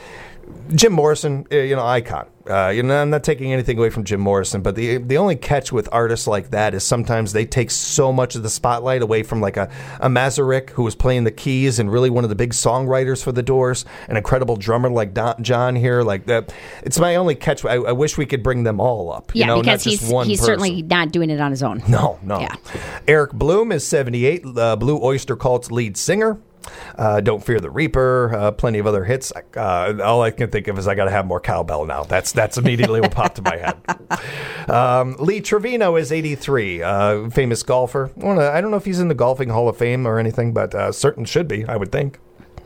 Speaker 1: Jim Morrison, uh, you know, icon. Uh, you know, I'm not taking anything away from Jim Morrison, but the the only catch with artists like that is sometimes they take so much of the spotlight away from like a, a Mazurek who was playing the keys and really one of the big songwriters for the Doors, an incredible drummer like Don, John here. Like that, it's my only catch. I, I wish we could bring them all up. You
Speaker 2: yeah,
Speaker 1: know,
Speaker 2: because
Speaker 1: not just
Speaker 2: he's
Speaker 1: one
Speaker 2: he's
Speaker 1: person.
Speaker 2: certainly not doing it on his own.
Speaker 1: No, no.
Speaker 2: Yeah.
Speaker 1: Eric Bloom is seventy-eight, uh, Blue Oyster Cult's lead singer. Uh, Don't Fear the Reaper, uh, plenty of other hits. Uh, all I can think of is I got to have more cowbell now. That's that's immediately what popped in my head. Um, Lee Trevino is eighty-three, uh, famous golfer. I don't know if he's in the Golfing Hall of Fame or anything, but uh, certain should be, I would think.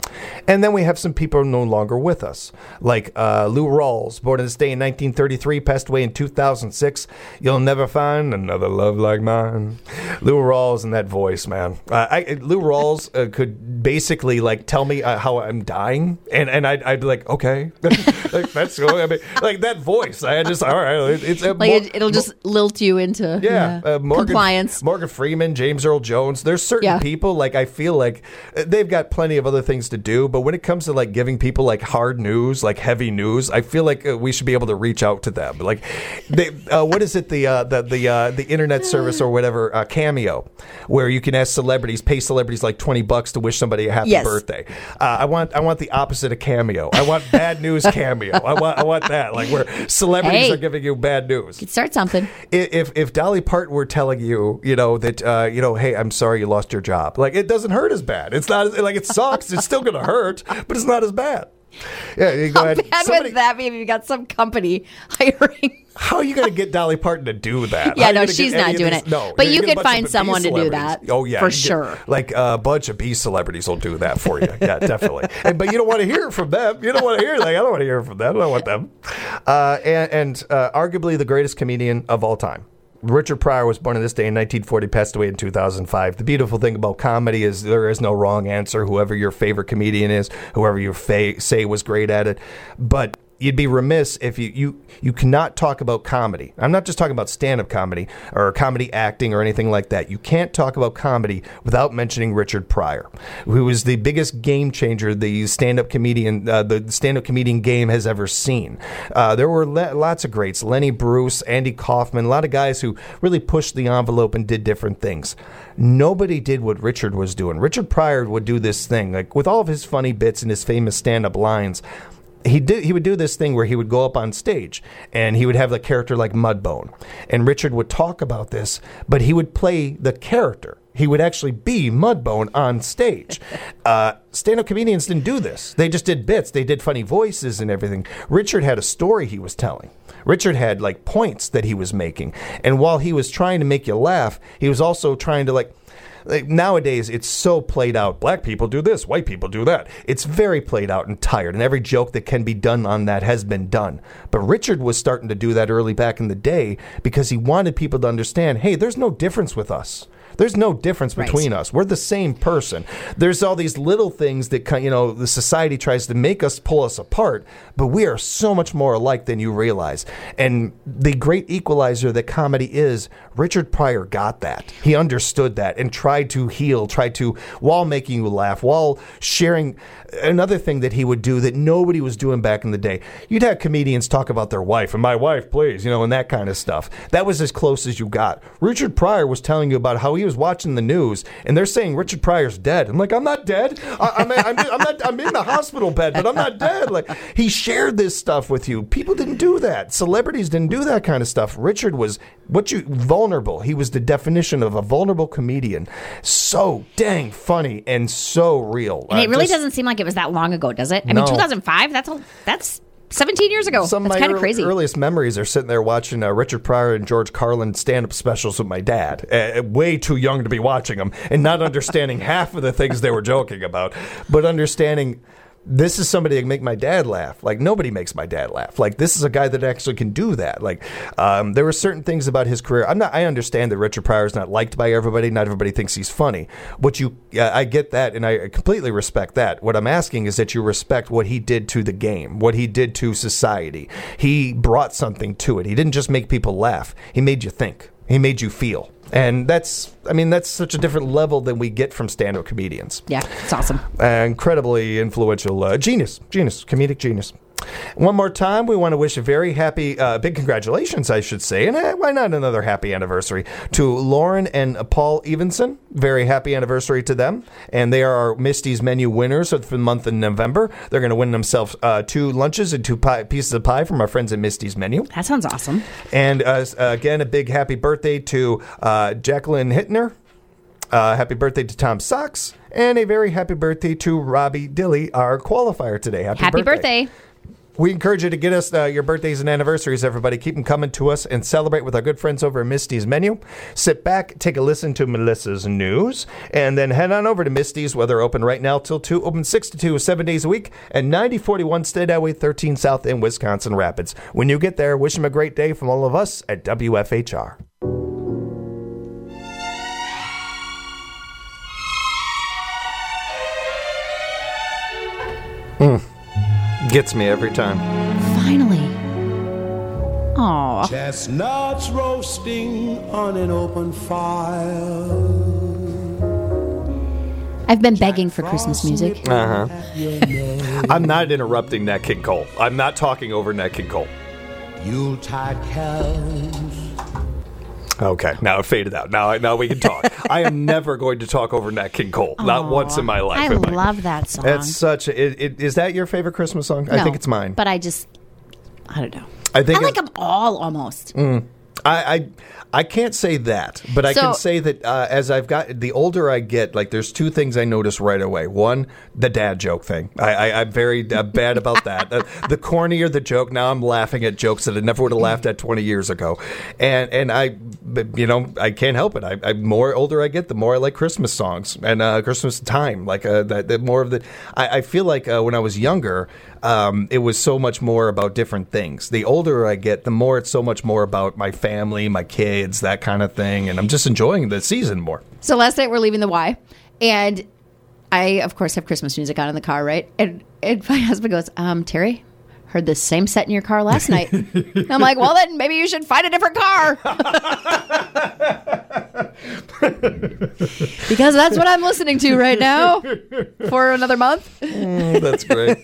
Speaker 1: And then we have some people no longer with us, like uh, Lou Rawls, born on this day in nineteen thirty-three, passed away in two thousand six. You'll never find another love like mine. Lou Rawls and that voice, man. Uh, I, Lou Rawls uh, could basically like tell me uh, how I'm dying, and, and I'd, I'd be like, okay, like, that's cool. I mean, like that voice. I just all right. It's uh,
Speaker 2: Like
Speaker 1: more,
Speaker 2: it, it'll just lilt you into
Speaker 1: yeah,
Speaker 2: yeah,
Speaker 1: uh, Morgan,
Speaker 2: compliance.
Speaker 1: Morgan Freeman, James Earl Jones. There's certain
Speaker 2: Yeah.
Speaker 1: people like I feel like uh, they've got plenty of other things to do, but when it comes to like giving people like hard news, like heavy news, I feel like uh, we should be able to reach out to them. Like, they, uh, what is it? The uh, the the uh, the internet service or whatever, uh, Cameo, where you can ask celebrities, pay celebrities like twenty bucks to wish somebody a happy
Speaker 2: Yes.
Speaker 1: birthday. Uh, I want I want the opposite of Cameo. I want bad news Cameo. I want I want that, like where celebrities
Speaker 2: Hey.
Speaker 1: are giving you bad news.
Speaker 2: Could start something.
Speaker 1: If if Dolly Parton were telling you, you know, that, uh, you know, hey, I'm sorry you lost your job, like it doesn't hurt as bad. It's not like it sucks. It's still going to hurt, but it's not as bad. Yeah, you go
Speaker 2: How
Speaker 1: ahead.
Speaker 2: bad
Speaker 1: Somebody-
Speaker 2: would that be if you got some company hiring?
Speaker 1: How are you going to get Dolly Parton to do that?
Speaker 2: Yeah,
Speaker 1: How are you
Speaker 2: no,
Speaker 1: gonna
Speaker 2: she's
Speaker 1: get any
Speaker 2: not
Speaker 1: of
Speaker 2: doing
Speaker 1: these-
Speaker 2: it.
Speaker 1: No,
Speaker 2: But
Speaker 1: you
Speaker 2: you
Speaker 1: get a
Speaker 2: could
Speaker 1: bunch of
Speaker 2: find
Speaker 1: B
Speaker 2: someone to do
Speaker 1: celebrities.
Speaker 2: that,
Speaker 1: Oh yeah,
Speaker 2: for
Speaker 1: you get-
Speaker 2: sure.
Speaker 1: Like a bunch of B celebrities will do that for you. Yeah, definitely. And, but you don't want to hear it from them. You don't want to hear. Like I don't want to hear it from them. I don't want them. Uh, and and uh, arguably the greatest comedian of all time. Richard Pryor was born on this day in nineteen forty, passed away in two thousand five. The beautiful thing about comedy is there is no wrong answer. Whoever your favorite comedian is, whoever you fa- say was great at it. But you'd be remiss if you, you you cannot talk about comedy. I'm not just talking about stand-up comedy or comedy acting or anything like that. You can't talk about comedy without mentioning Richard Pryor, who was the biggest game changer the stand-up comedian uh, the stand-up comedian game has ever seen. Uh, there were le- lots of greats: Lenny Bruce, Andy Kaufman, a lot of guys who really pushed the envelope and did different things. Nobody did what Richard was doing. Richard Pryor would do this thing, like with all of his funny bits and his famous stand-up lines. He did. He would do this thing where he would go up on stage and he would have a character like Mudbone, and Richard would talk about this, but he would play the character. He would actually be Mudbone on stage. Uh, stand-up comedians didn't do this. They just did bits. They did funny voices and everything. Richard had a story he was telling. Richard had like points that he was making, and while he was trying to make you laugh, he was also trying to like. Like nowadays, it's so played out. Black people do this, white people do that. It's very played out and tired, and every joke that can be done on that has been done. But Richard was starting to do that early back in the day because he wanted people to understand, hey, there's no difference with us. There's no difference between
Speaker 2: Right.
Speaker 1: us. We're the same person. There's all these little things that, kind- you know, the society tries to make us pull us apart, but we are so much more alike than you realize. And the great equalizer that comedy is, Richard Pryor got that. He understood that and tried to heal, tried to, while making you laugh, while sharing. Another thing that he would do that nobody was doing back in the day, you'd have comedians talk about their wife, and my wife, please, you know, and that kind of stuff. That was as close as you got. Richard Pryor was telling you about how he was watching the news, and they're saying Richard Pryor's dead. I'm like, I'm not dead. I, I'm, I'm, I'm not. I'm in the hospital bed, but I'm not dead. Like, he shared this stuff with you. People didn't do that. Celebrities didn't do that kind of stuff. Richard was what you vulnerable. He was the definition of a vulnerable comedian. So dang funny and so real.
Speaker 2: And it
Speaker 1: Uh,
Speaker 2: really
Speaker 1: just-
Speaker 2: doesn't seem like it was that long ago, does it? I
Speaker 1: No.
Speaker 2: mean, two thousand five, that's a, that's seventeen years ago.
Speaker 1: Some of
Speaker 2: That's
Speaker 1: my
Speaker 2: kind of
Speaker 1: ear-
Speaker 2: crazy.
Speaker 1: earliest memories are sitting there watching uh, Richard Pryor and George Carlin stand-up specials with my dad. Uh, way too young to be watching them and not understanding half of the things they were joking about, but understanding this is somebody that can make my dad laugh. Like, nobody makes my dad laugh. Like, this is a guy that actually can do that. Like, um, there were certain things about his career. I'm not. I understand that Richard Pryor is not liked by everybody. Not everybody thinks he's funny. What you, uh, I get that, and I completely respect that. What I'm asking is that you respect what he did to the game, what he did to society. He brought something to it. He didn't just make people laugh. He made you think. He made you feel. And that's, I mean, that's such a different level than we get from stand-up comedians.
Speaker 2: Yeah, it's awesome.
Speaker 1: Uh, incredibly influential uh, genius, genius, comedic genius. One more time, we want to wish a very happy, uh, big congratulations, I should say, and eh, why not another happy anniversary to Lauren and Paul Evenson. Very happy anniversary to them, and they are our Misty's Menu winners for the month of November. They're going to win themselves uh, two lunches and two pie, pieces of pie from our friends at Misty's Menu.
Speaker 2: That sounds awesome.
Speaker 1: And uh, again, a big happy birthday to uh, Jacqueline Hittner. Uh, happy birthday to Tom Socks. And a very happy birthday to Robbie Dilly, our qualifier today. Happy,
Speaker 2: Happy
Speaker 1: birthday.
Speaker 2: birthday.
Speaker 1: We encourage you to get us uh, your birthdays and anniversaries, everybody. Keep them coming to us and celebrate with our good friends over at Misty's Menu. Sit back, take a listen to Melissa's news, and then head on over to Misty's, where they're open right now till two, open six to two, seven days a week, at ninety forty-one State Highway thirteen South in Wisconsin Rapids. When you get there, wish them a great day from all of us at W F H R. Mm. Gets me every time.
Speaker 2: Finally. Aw.
Speaker 5: Chestnuts roasting on an open fire.
Speaker 2: I've been begging for Christmas music.
Speaker 1: Uh huh. I'm not interrupting Nat King Cole. I'm not talking over Nat King Cole.
Speaker 5: Yuletide carols.
Speaker 1: Okay, now it faded out. Now, now we can talk. I am never going to talk over Nat King Cole. Not
Speaker 2: Aw,
Speaker 1: once in my life.
Speaker 2: I
Speaker 1: am
Speaker 2: love that song.
Speaker 1: It's such. A, it, it, is that your favorite Christmas song? I
Speaker 2: No,
Speaker 1: think it's mine.
Speaker 2: But I just, I don't know.
Speaker 1: I think
Speaker 2: I like
Speaker 1: it's-
Speaker 2: them all almost.
Speaker 1: Mm. I, I I can't say that, but I
Speaker 2: So-
Speaker 1: can say that uh, as I've got the older I get, like there's two things I notice right away. One, the dad joke thing. I, I, I'm very uh, bad about that. Uh, the cornier the joke, now I'm laughing at jokes that I never would have laughed at twenty years ago, and and I, but, you know, I can't help it. I, I more older I get, the more I like Christmas songs and uh, Christmas time. Like uh, the, the more of the, I, I feel like uh, when I was younger. Um, it was so much more about different things. The older I get, the more it's so much more about my family, my kids, that kind of thing. And I'm just enjoying the season more.
Speaker 2: So last night we're leaving the Y, and I, of course, have Christmas music on in the car, right? And, and my husband goes, um, Terry, heard the same set in your car last night. And I'm like, well, then maybe you should find a different car. Because that's what I'm listening to right now for another month.
Speaker 1: Mm, that's great.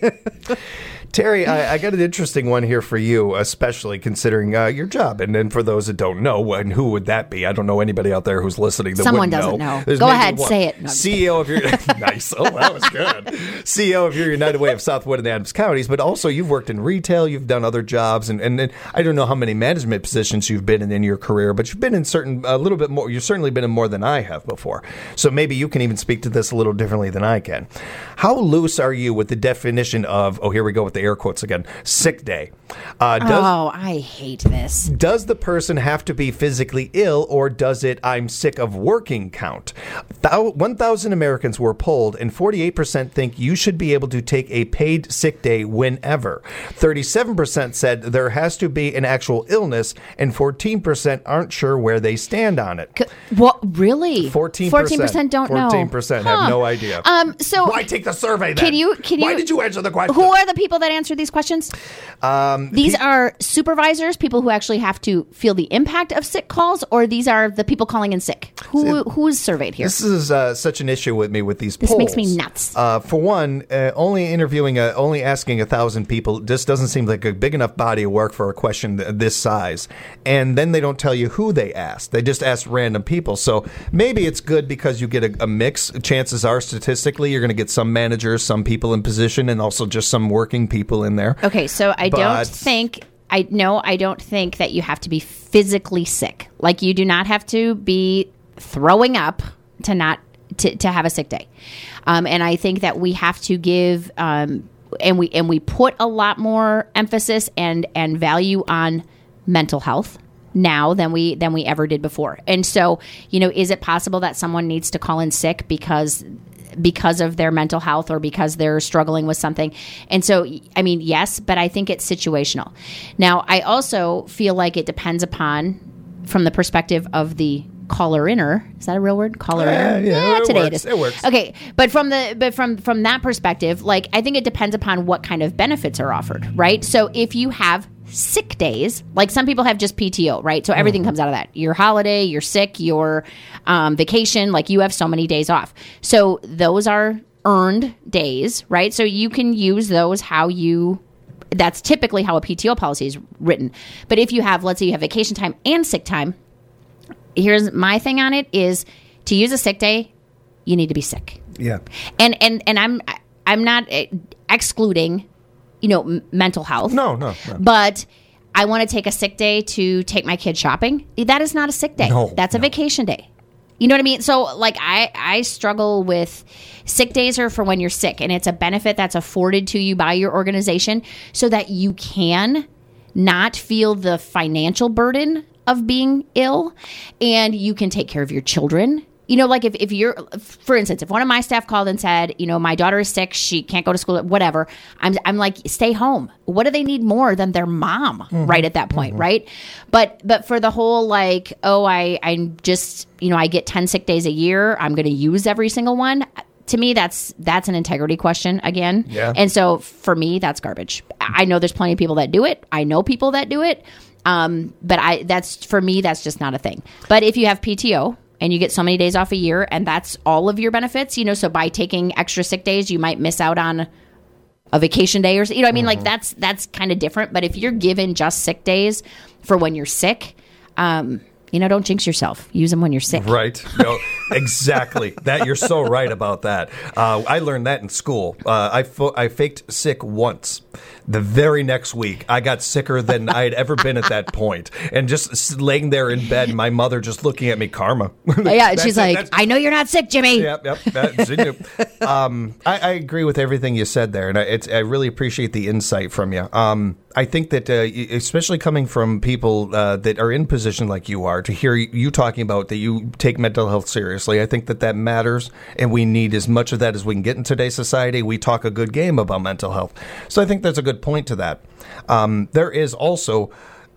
Speaker 1: Terry, I, I got an interesting one here for you, especially considering uh, your job. And then for those that don't know, and who would that be? I don't know anybody out there who's listening that
Speaker 2: Someone
Speaker 1: wouldn't
Speaker 2: doesn't
Speaker 1: know.
Speaker 2: know.
Speaker 1: There's
Speaker 2: Go
Speaker 1: maybe
Speaker 2: ahead,
Speaker 1: one.
Speaker 2: say it. No, I'm
Speaker 1: C E O of your nice. Oh, that was good. C E O of your United Way of Southwood and Adams counties, but also you've worked in retail. You've done other jobs, and, and, and I don't know how many management positions you've been in in your career, but you've been in certain a little bit more. You've certainly been in more than I have before. So maybe you can even speak to this a little differently than I can. How loose are you with the definition of? Oh, here we go with the air quotes again. Sick day. Uh, does,
Speaker 2: oh, I hate this.
Speaker 1: Does the person have to be physically ill, or does it I'm sick of working count? one thousand Americans were polled, and forty-eight percent think you should be able to take a paid sick day whenever. thirty-seven percent said there has to be an actual illness, and fourteen percent aren't sure where they stand on it.
Speaker 2: C- what, really?
Speaker 1: fourteen percent.
Speaker 2: fourteen percent don't know.
Speaker 1: fourteen percent
Speaker 2: Huh.
Speaker 1: have no idea.
Speaker 2: Um, so
Speaker 1: Why take the survey then?
Speaker 2: Can you, can you,
Speaker 1: Why did you answer the question?
Speaker 2: Who are the people that answered these questions?
Speaker 1: Um,
Speaker 2: These are supervisors, people who actually have to feel the impact of sick calls, or these are the people calling in sick? Who who is surveyed here?
Speaker 1: This is uh, such an issue with me with these
Speaker 2: This
Speaker 1: polls.
Speaker 2: makes me nuts.
Speaker 1: Uh, for one, uh, only interviewing, uh, only asking a thousand people just doesn't seem like a big enough body of work for a question th- this size. And then they don't tell you who they asked. They just ask random people. So maybe it's good because you get a, a mix. Chances are, statistically, you're going to get some managers, some people in position, and also just some working people in there.
Speaker 2: Okay, so I
Speaker 1: But-
Speaker 2: don't think I no, I don't think that you have to be physically sick. Like you do not have to be throwing up to not to, to have a sick day. Um, and I think that we have to give um, and we and we put a lot more emphasis and and value on mental health now than we than we ever did before. And so, you know, is it possible that someone needs to call in sick because because of their mental health or because they're struggling with something? And so, I mean, yes, but I think it's situational. Now, I also feel like it depends upon, from the perspective of the caller-inner. Is that a real word? Caller-inner?
Speaker 1: Yeah, yeah, it
Speaker 2: today
Speaker 1: works.
Speaker 2: it is.
Speaker 1: It works.
Speaker 2: Okay, but from the but from from that perspective, like I think it depends upon what kind of benefits are offered, right? So if you have sick days, like some people have just P T O, right? So everything comes out of that. Your holiday, your sick, your um, vacation, like you have so many days off. So those are earned days, right? So you can use those how you That's typically how a P T O policy is written. But if you have, let's say you have vacation time and sick time, here's my thing on it is to use a sick day, you need to be sick.
Speaker 1: Yeah.
Speaker 2: And and and I'm I'm not excluding, you know, m- mental health.
Speaker 1: No, no, no.
Speaker 2: But I want to take a sick day to take my kid shopping. That is not a sick day.
Speaker 1: No,
Speaker 2: That's a
Speaker 1: no.
Speaker 2: vacation day. You know what I mean? So, like, I, I struggle with sick days are for when you're sick, and it's a benefit that's afforded to you by your organization so that you can not feel the financial burden of being ill, and you can take care of your children. You know, like if, if you're, for instance, if one of my staff called and said, you know, my daughter is sick, she can't go to school, whatever, I'm I'm like, stay home. What do they need more than their mom, mm-hmm. right at that point, mm-hmm. right? But but for the whole like, oh, I I'm just, you know, I get ten sick days a year, I'm going to use every single one. To me, that's that's an integrity question again.
Speaker 1: Yeah.
Speaker 2: And so for me, that's garbage. I know there's plenty of people that do it. I know people that do it. Um, but I that's for me, that's just not a thing. But if you have P T O, and you get so many days off a year, and that's all of your benefits, you know, so by taking extra sick days, you might miss out on a vacation day or, you know, I mean, mm-hmm. like that's, that's kind of different. But if you're given just sick days for when you're sick, um, you know, don't jinx yourself. Use them when you're sick.
Speaker 1: Right. No, exactly. That you're so right about that. Uh, I learned that in school. Uh, I, fo- I faked sick once. The very next week, I got sicker than I had ever been at that point. And just laying there in bed, my mother just looking at me, karma.
Speaker 2: Yeah, she's like, it, I know you're not sick, Jimmy.
Speaker 1: Yep, yep. That's, um, I, I agree with everything you said there, and I, it's, I really appreciate the insight from you. Um, I think that, uh, especially coming from people uh, that are in position like you are, to hear you talking about that you take mental health seriously, I think that that matters, and we need as much of that as we can get in today's society. We talk a good game about mental health. So I think that's a good point to that. Um, there is also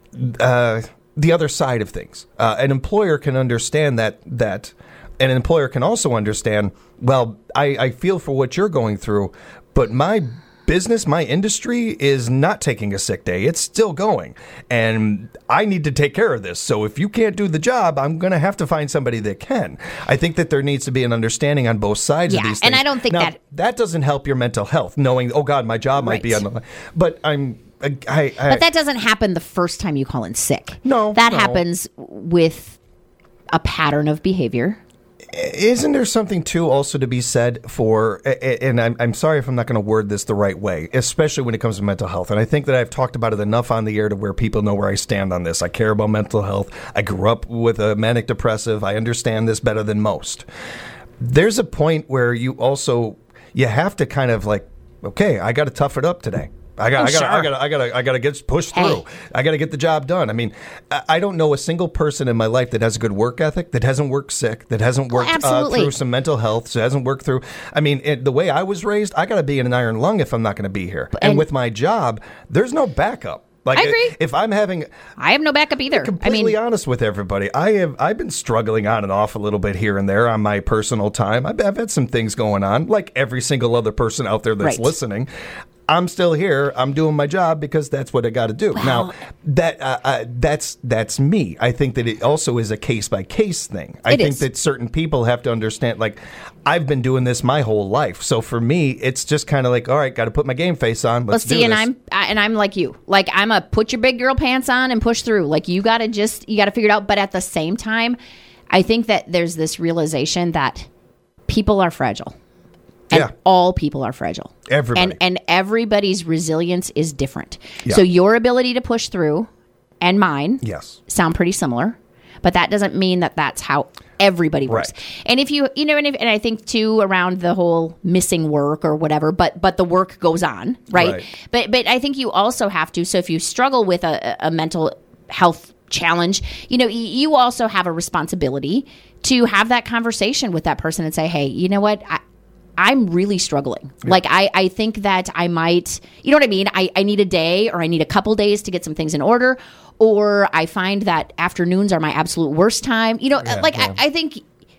Speaker 1: uh, the other side of things. Uh, an employer can understand that, that, and an employer can also understand, well, I, I feel for what you're going through, but my business, my industry is not taking a sick day. It's still going. And I need to take care of this. So if you can't do the job, I'm going to have to find somebody that can. I think that there needs to be an understanding on both sides
Speaker 2: yeah,
Speaker 1: of these things.
Speaker 2: And I don't think
Speaker 1: now,
Speaker 2: that...
Speaker 1: that doesn't help your mental health, knowing, oh, God, my job might
Speaker 2: right.
Speaker 1: be on the line. But I'm... I, I,
Speaker 2: but that doesn't happen the first time you call in sick.
Speaker 1: No.
Speaker 2: That
Speaker 1: no.
Speaker 2: happens with a pattern of behavior.
Speaker 1: Isn't there something, too, also to be said for, and I'm, I'm sorry if I'm not going to word this the right way, especially when it comes to mental health. And I think that I've talked about it enough on the air to where people know where I stand on this. I care about mental health. I grew up with a manic depressive. I understand this better than most. There's a point where you also, you have to kind of like, okay, I got to tough it up today. I got,
Speaker 2: oh,
Speaker 1: I got,
Speaker 2: sure.
Speaker 1: I got, I got, I got to get pushed
Speaker 2: hey.
Speaker 1: through. I got to get the job done. I mean, I don't know a single person in my life that has a good work ethic, that hasn't worked sick, that hasn't worked
Speaker 2: oh,
Speaker 1: uh, through some mental health, so hasn't worked through. I mean, it, the way I was raised, I got to be in an iron lung if I'm not going to be here. And, and with my job, there's no backup. Like,
Speaker 2: I agree.
Speaker 1: If I'm having,
Speaker 2: I have no backup either.
Speaker 1: I'm completely
Speaker 2: I mean,
Speaker 1: honest with everybody. I have. I've been struggling on and off a little bit here and there on my personal time. I've, I've had some things going on, like every single other person out there that's
Speaker 2: right.
Speaker 1: listening. I'm still here. I'm doing my job because that's what I got to do.
Speaker 2: Well,
Speaker 1: now, that uh, uh, that's that's me. I think that it also is a case by case thing. I
Speaker 2: it
Speaker 1: think
Speaker 2: is.
Speaker 1: that certain people have to understand. Like, I've been doing this my whole life, so for me, it's just kind of like, all right, got to put my game face on. Let's
Speaker 2: well, see,
Speaker 1: do
Speaker 2: and
Speaker 1: this.
Speaker 2: I'm I, and I'm like you. Like, I'm a put your big girl pants on and push through. Like, you got to just you got to figure it out. But at the same time, I think that there's this realization that people are fragile. And
Speaker 1: yeah.
Speaker 2: all people are fragile.
Speaker 1: Everybody.
Speaker 2: And and everybody's resilience is different.
Speaker 1: Yeah.
Speaker 2: So your ability to push through and mine
Speaker 1: yes.
Speaker 2: sound pretty similar, but that doesn't mean that that's how everybody works.
Speaker 1: Right.
Speaker 2: And if you, you know, and, if, and I think too around the whole missing work or whatever, but but the work goes on, right?
Speaker 1: Right.
Speaker 2: But but I think you also have to, so if you struggle with a, a mental health challenge, you know, you also have a responsibility to have that conversation with that person and say, hey, you know what, I, I'm really struggling. Yeah. Like, I, I think that I might, you know what I mean? I, I need a day or I need a couple days to get some things in order. Or I find that afternoons are my absolute worst time. You know,
Speaker 1: yeah,
Speaker 2: like,
Speaker 1: yeah.
Speaker 2: I, I think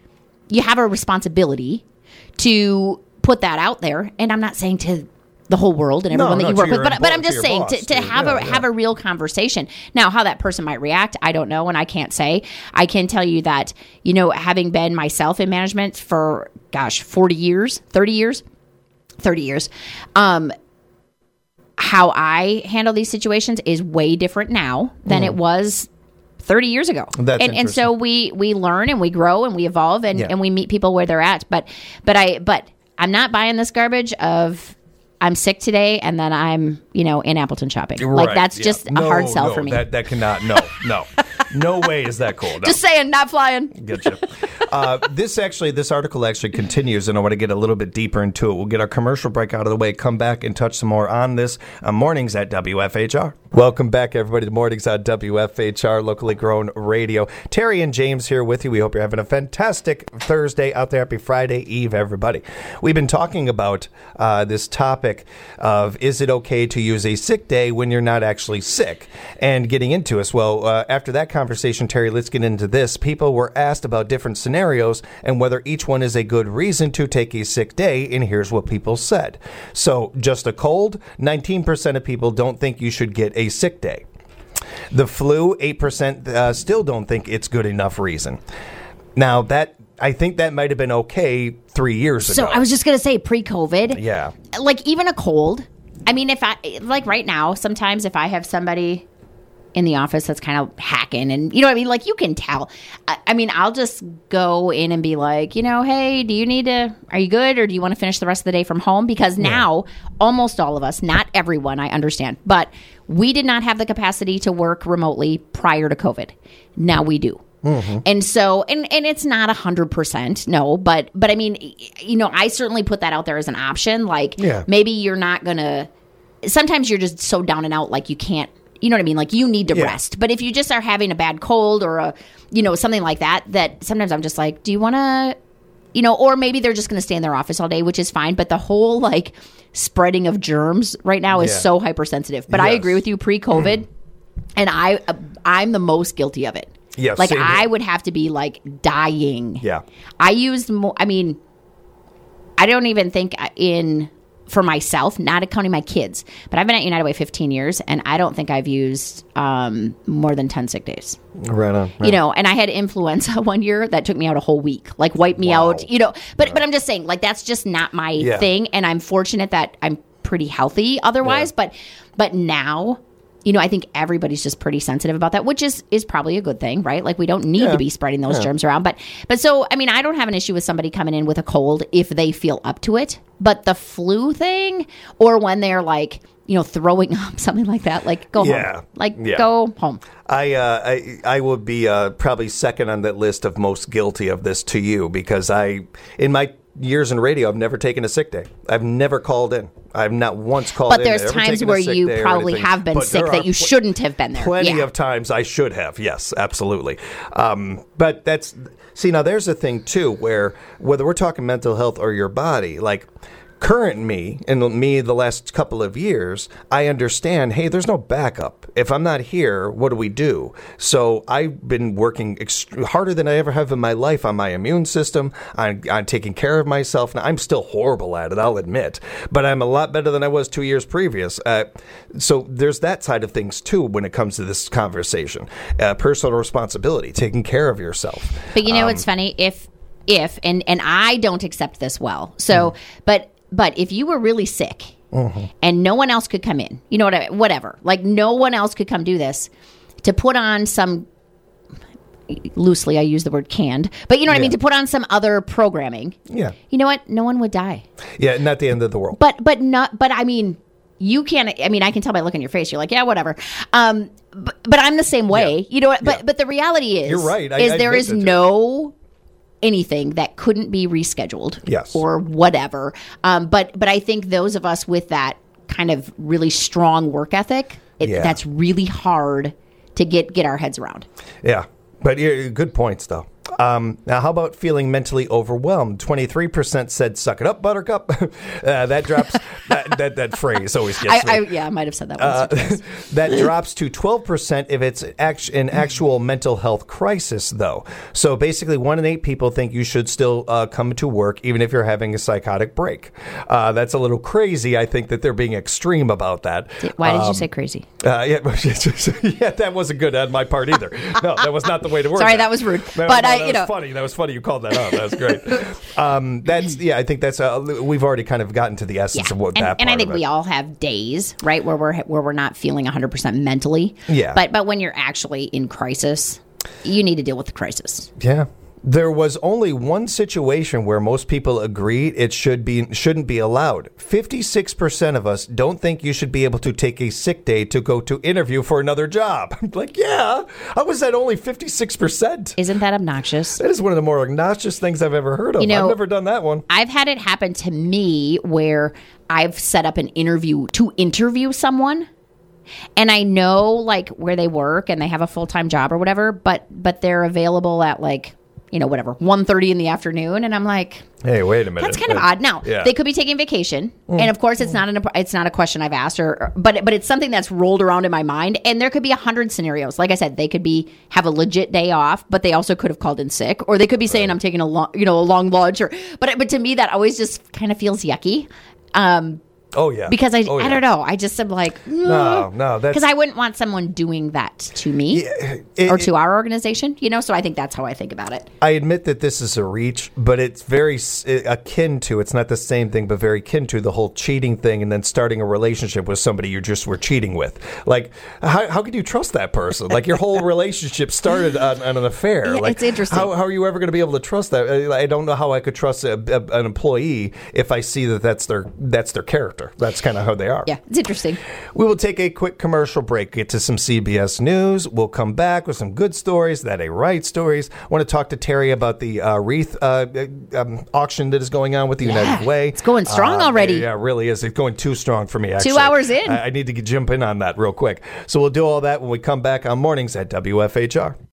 Speaker 2: you have a responsibility to put that out there. And I'm not saying to the whole world and everyone
Speaker 1: no,
Speaker 2: that you
Speaker 1: no,
Speaker 2: work with, but,
Speaker 1: employer,
Speaker 2: but I'm just saying
Speaker 1: boss,
Speaker 2: to, to
Speaker 1: too.
Speaker 2: have
Speaker 1: yeah,
Speaker 2: a
Speaker 1: yeah.
Speaker 2: have a real conversation. Now, how that person might react, I don't know, and I can't say. I can tell you that, you know, having been myself in management for, gosh, forty years, thirty years, thirty years, um, how I handle these situations is way different now than mm. it was thirty years ago.
Speaker 1: That's
Speaker 2: and, and so we, we learn and we grow and we evolve and,
Speaker 1: yeah.
Speaker 2: and we meet people where they're at. But, but I, but I'm not buying this garbage of I'm sick today and then I'm, you know, in Appleton shopping.
Speaker 1: Right,
Speaker 2: like that's
Speaker 1: yeah.
Speaker 2: just
Speaker 1: no,
Speaker 2: a hard sell
Speaker 1: no,
Speaker 2: for me.
Speaker 1: That, that cannot, no, no. No way is that cool. No.
Speaker 2: Just saying, not flying.
Speaker 1: Gotcha. Uh, this actually, this article actually continues, and I want to get a little bit deeper into it. We'll get our commercial break out of the way, come back and touch some more on this uh, Mornings at W F H R. Welcome back, everybody, to Mornings on W F H R, locally grown radio. Terry and James here with you. We hope you're having a fantastic Thursday out there. Happy Friday Eve, everybody. We've been talking about uh, this topic of is it okay to use a sick day when you're not actually sick, and getting into us. Well, uh, after that conversation, Terry, let's get into this. People were asked about different scenarios and whether each one is a good reason to take a sick day, and here's what people said. So, just a cold, nineteen percent of people don't think you should get a sick day. The flu, eight percent uh, still don't think it's good enough reason. Now, that I think that might have been okay three years
Speaker 2: so
Speaker 1: ago.
Speaker 2: So I was just going to say pre-COVID.
Speaker 1: Yeah.
Speaker 2: Like even a cold. I mean, if I, like right now, sometimes if I have somebody in the office that's kind of hacking and, you know what I mean? Like you can tell. I, I mean, I'll just go in and be like, you know, hey, do you need to, are you good? Or do you want to finish the rest of the day from home? Because now yeah. almost all of us, not everyone, I understand, but we did not have the capacity to work remotely prior to COVID. Now we do. Mm-hmm. And so, and, and it's not a hundred percent, no, but, but I mean, you know, I certainly put that out there as an option. Like
Speaker 1: yeah.
Speaker 2: maybe you're not going to, sometimes you're just so down and out, like you can't, you know what I mean? Like you need to yeah. rest. But if you just are having a bad cold or a, you know, something like that, that sometimes I'm just like, do you want to, you know, or maybe they're just going to stay in their office all day, which is fine. But the whole like spreading of germs right now is yeah. so hypersensitive. But yes. I agree with you pre-COVID. Mm. And I, uh, I'm the most guilty of it.
Speaker 1: Yeah,
Speaker 2: like I would have to be like dying.
Speaker 1: Yeah.
Speaker 2: I used more, I mean, I don't even think in, for myself, not counting my kids, but I've been at United Way fifteen years and I don't think I've used um, more than ten sick days.
Speaker 1: Right on. Right.
Speaker 2: You know, and I had influenza one year that took me out a whole week, like wiped me wow. out, you know, but, right. but I'm just saying like, that's just not my yeah. thing. And I'm fortunate that I'm pretty healthy otherwise, yeah. but, but now, you know, I think everybody's just pretty sensitive about that, which is, is probably a good thing, right? Like we don't need
Speaker 1: yeah.
Speaker 2: to be spreading those
Speaker 1: yeah.
Speaker 2: germs around. But, but so, I mean, I don't have an issue with somebody coming in with a cold if they feel up to it. But the flu thing, or when they're like, you know, throwing up, something like that, like go
Speaker 1: yeah.
Speaker 2: home. Like
Speaker 1: yeah.
Speaker 2: go home.
Speaker 1: I, uh, I I would be uh, probably second on that list of most guilty of this to you because I, in my years in radio, I've never taken a sick day. I've never called in. I've not once called
Speaker 2: but
Speaker 1: in.
Speaker 2: But there's times where you probably have been
Speaker 1: but
Speaker 2: sick that you
Speaker 1: pl-
Speaker 2: shouldn't have been there.
Speaker 1: Plenty
Speaker 2: yeah.
Speaker 1: of times I should have. Yes, absolutely. Um, but that's, see, now there's a thing too where whether we're talking mental health or your body, like current me and me the last couple of years, I understand, hey, there's no backup. If I'm not here, what do we do? So I've been working ext- harder than I ever have in my life on my immune system, on, on taking care of myself. Now, I'm still horrible at it, I'll admit, but I'm a lot better than I was two years previous. Uh, so there's that side of things, too, when it comes to this conversation. Uh, personal responsibility, taking care of yourself.
Speaker 2: But you know
Speaker 1: um,
Speaker 2: what's funny? If, if, and, and I don't accept this well, so, mm. but But if you were really sick mm-hmm. and no one else could come in, you know what, I, whatever, like no one else could come do this, to put on some, loosely I use the word canned, but you know what yeah. I mean, to put on some other programming.
Speaker 1: Yeah.
Speaker 2: You know what? No one would die.
Speaker 1: Yeah, not the end of the world.
Speaker 2: But, but not, but I mean, you can't, I mean, I can tell by looking at your face, you're like, yeah, whatever. Um, but, but I'm the same way, yeah. you know what, but, yeah. but the reality is,
Speaker 1: you're right. I,
Speaker 2: is
Speaker 1: I
Speaker 2: there is no anything that couldn't be rescheduled
Speaker 1: yes.
Speaker 2: or whatever. Um, but but I think those of us with that kind of really strong work ethic, it,
Speaker 1: yeah.
Speaker 2: that's really hard to get, get our heads around.
Speaker 1: Yeah. But yeah, good points, though. Um, now, how about feeling mentally overwhelmed? twenty-three percent said, suck it up, buttercup. uh, that drops, that, that that phrase always gets
Speaker 2: I,
Speaker 1: me.
Speaker 2: I, yeah, I might have said that once.
Speaker 1: Uh, that drops to twelve percent if it's act- an actual mental health crisis, though. So basically, one in eight people think you should still uh, come to work, even if you're having a psychotic break. Uh, that's a little crazy. I think that they're being extreme about that.
Speaker 2: Why did
Speaker 1: um,
Speaker 2: you say crazy?
Speaker 1: Uh, yeah, yeah, that wasn't good on my part either. No, that was not the way to work.
Speaker 2: Sorry,
Speaker 1: that,
Speaker 2: that was rude.
Speaker 1: No,
Speaker 2: but
Speaker 1: no, that
Speaker 2: you
Speaker 1: was
Speaker 2: know.
Speaker 1: funny. That was funny. You called that out. That was great. um, that's yeah. I think that's uh, we've already kind of gotten to the essence
Speaker 2: Yeah.
Speaker 1: of what
Speaker 2: and,
Speaker 1: that.
Speaker 2: and I
Speaker 1: part
Speaker 2: think
Speaker 1: of it.
Speaker 2: we all have days, right, where we're where we're not feeling one hundred percent mentally.
Speaker 1: Yeah.
Speaker 2: But but when you're actually in crisis, you need to deal with the crisis.
Speaker 1: Yeah. There was only one situation where most people agreed it should be shouldn't be allowed. fifty-six percent of us don't think you should be able to take a sick day to go to interview for another job. Like, yeah, how was that only fifty-six percent?
Speaker 2: Isn't that obnoxious?
Speaker 1: That is one of the more obnoxious things I've ever heard of.
Speaker 2: You know,
Speaker 1: I've never done that one.
Speaker 2: I've had it happen to me where I've set up an interview to interview someone. And I know like where they work and they have a full-time job or whatever, but but they're available at like, you know, whatever, one thirty in the afternoon. And I'm like,
Speaker 1: Hey, wait a minute.
Speaker 2: that's kind of odd. Now,
Speaker 1: Yeah.
Speaker 2: they could be taking vacation. And of course, it's not an, it's not a question I've asked, or, or but but it's something that's rolled around in my mind. And there could be a hundred scenarios. Like I said, they could be have a legit day off, but they also could have called in sick, or they could be saying I'm taking a long, you know, a long lunch. Or but but to me, that always just kind of feels yucky. Um,
Speaker 1: Oh, yeah.
Speaker 2: because I
Speaker 1: oh,
Speaker 2: I
Speaker 1: yeah.
Speaker 2: don't know. I just am like,
Speaker 1: No, no, that's-
Speaker 2: because I wouldn't want someone doing that to me
Speaker 1: it-
Speaker 2: or
Speaker 1: it-
Speaker 2: to our organization. You know, so I think that's how I think about it.
Speaker 1: I admit that this is a reach, but it's very s- akin to, it's not the same thing, but very akin to the whole cheating thing and then starting a relationship with somebody you just were cheating with. Like, how, how could you trust that person? Like, your whole relationship started on, on an affair.
Speaker 2: Yeah,
Speaker 1: like,
Speaker 2: it's interesting.
Speaker 1: How, how are you ever going to be able to trust that? I I don't know how I could trust a, a, an employee if I see that that's their, that's their character. That's kind of how they are.
Speaker 2: Yeah, it's interesting.
Speaker 1: We will take a quick commercial break, get to some C B S News. We'll come back with some good stories, that ain't right stories. I want to talk to Terry about the uh, wreath uh, um, auction that is going on with the
Speaker 2: Yeah,
Speaker 1: United Way.
Speaker 2: it's going strong
Speaker 1: Uh,
Speaker 2: already.
Speaker 1: Yeah, it really is. It's going too strong for me, actually.
Speaker 2: hours in.
Speaker 1: I, I need to get, jump in on that real quick. So we'll do all that when we come back on Mornings at W F H R.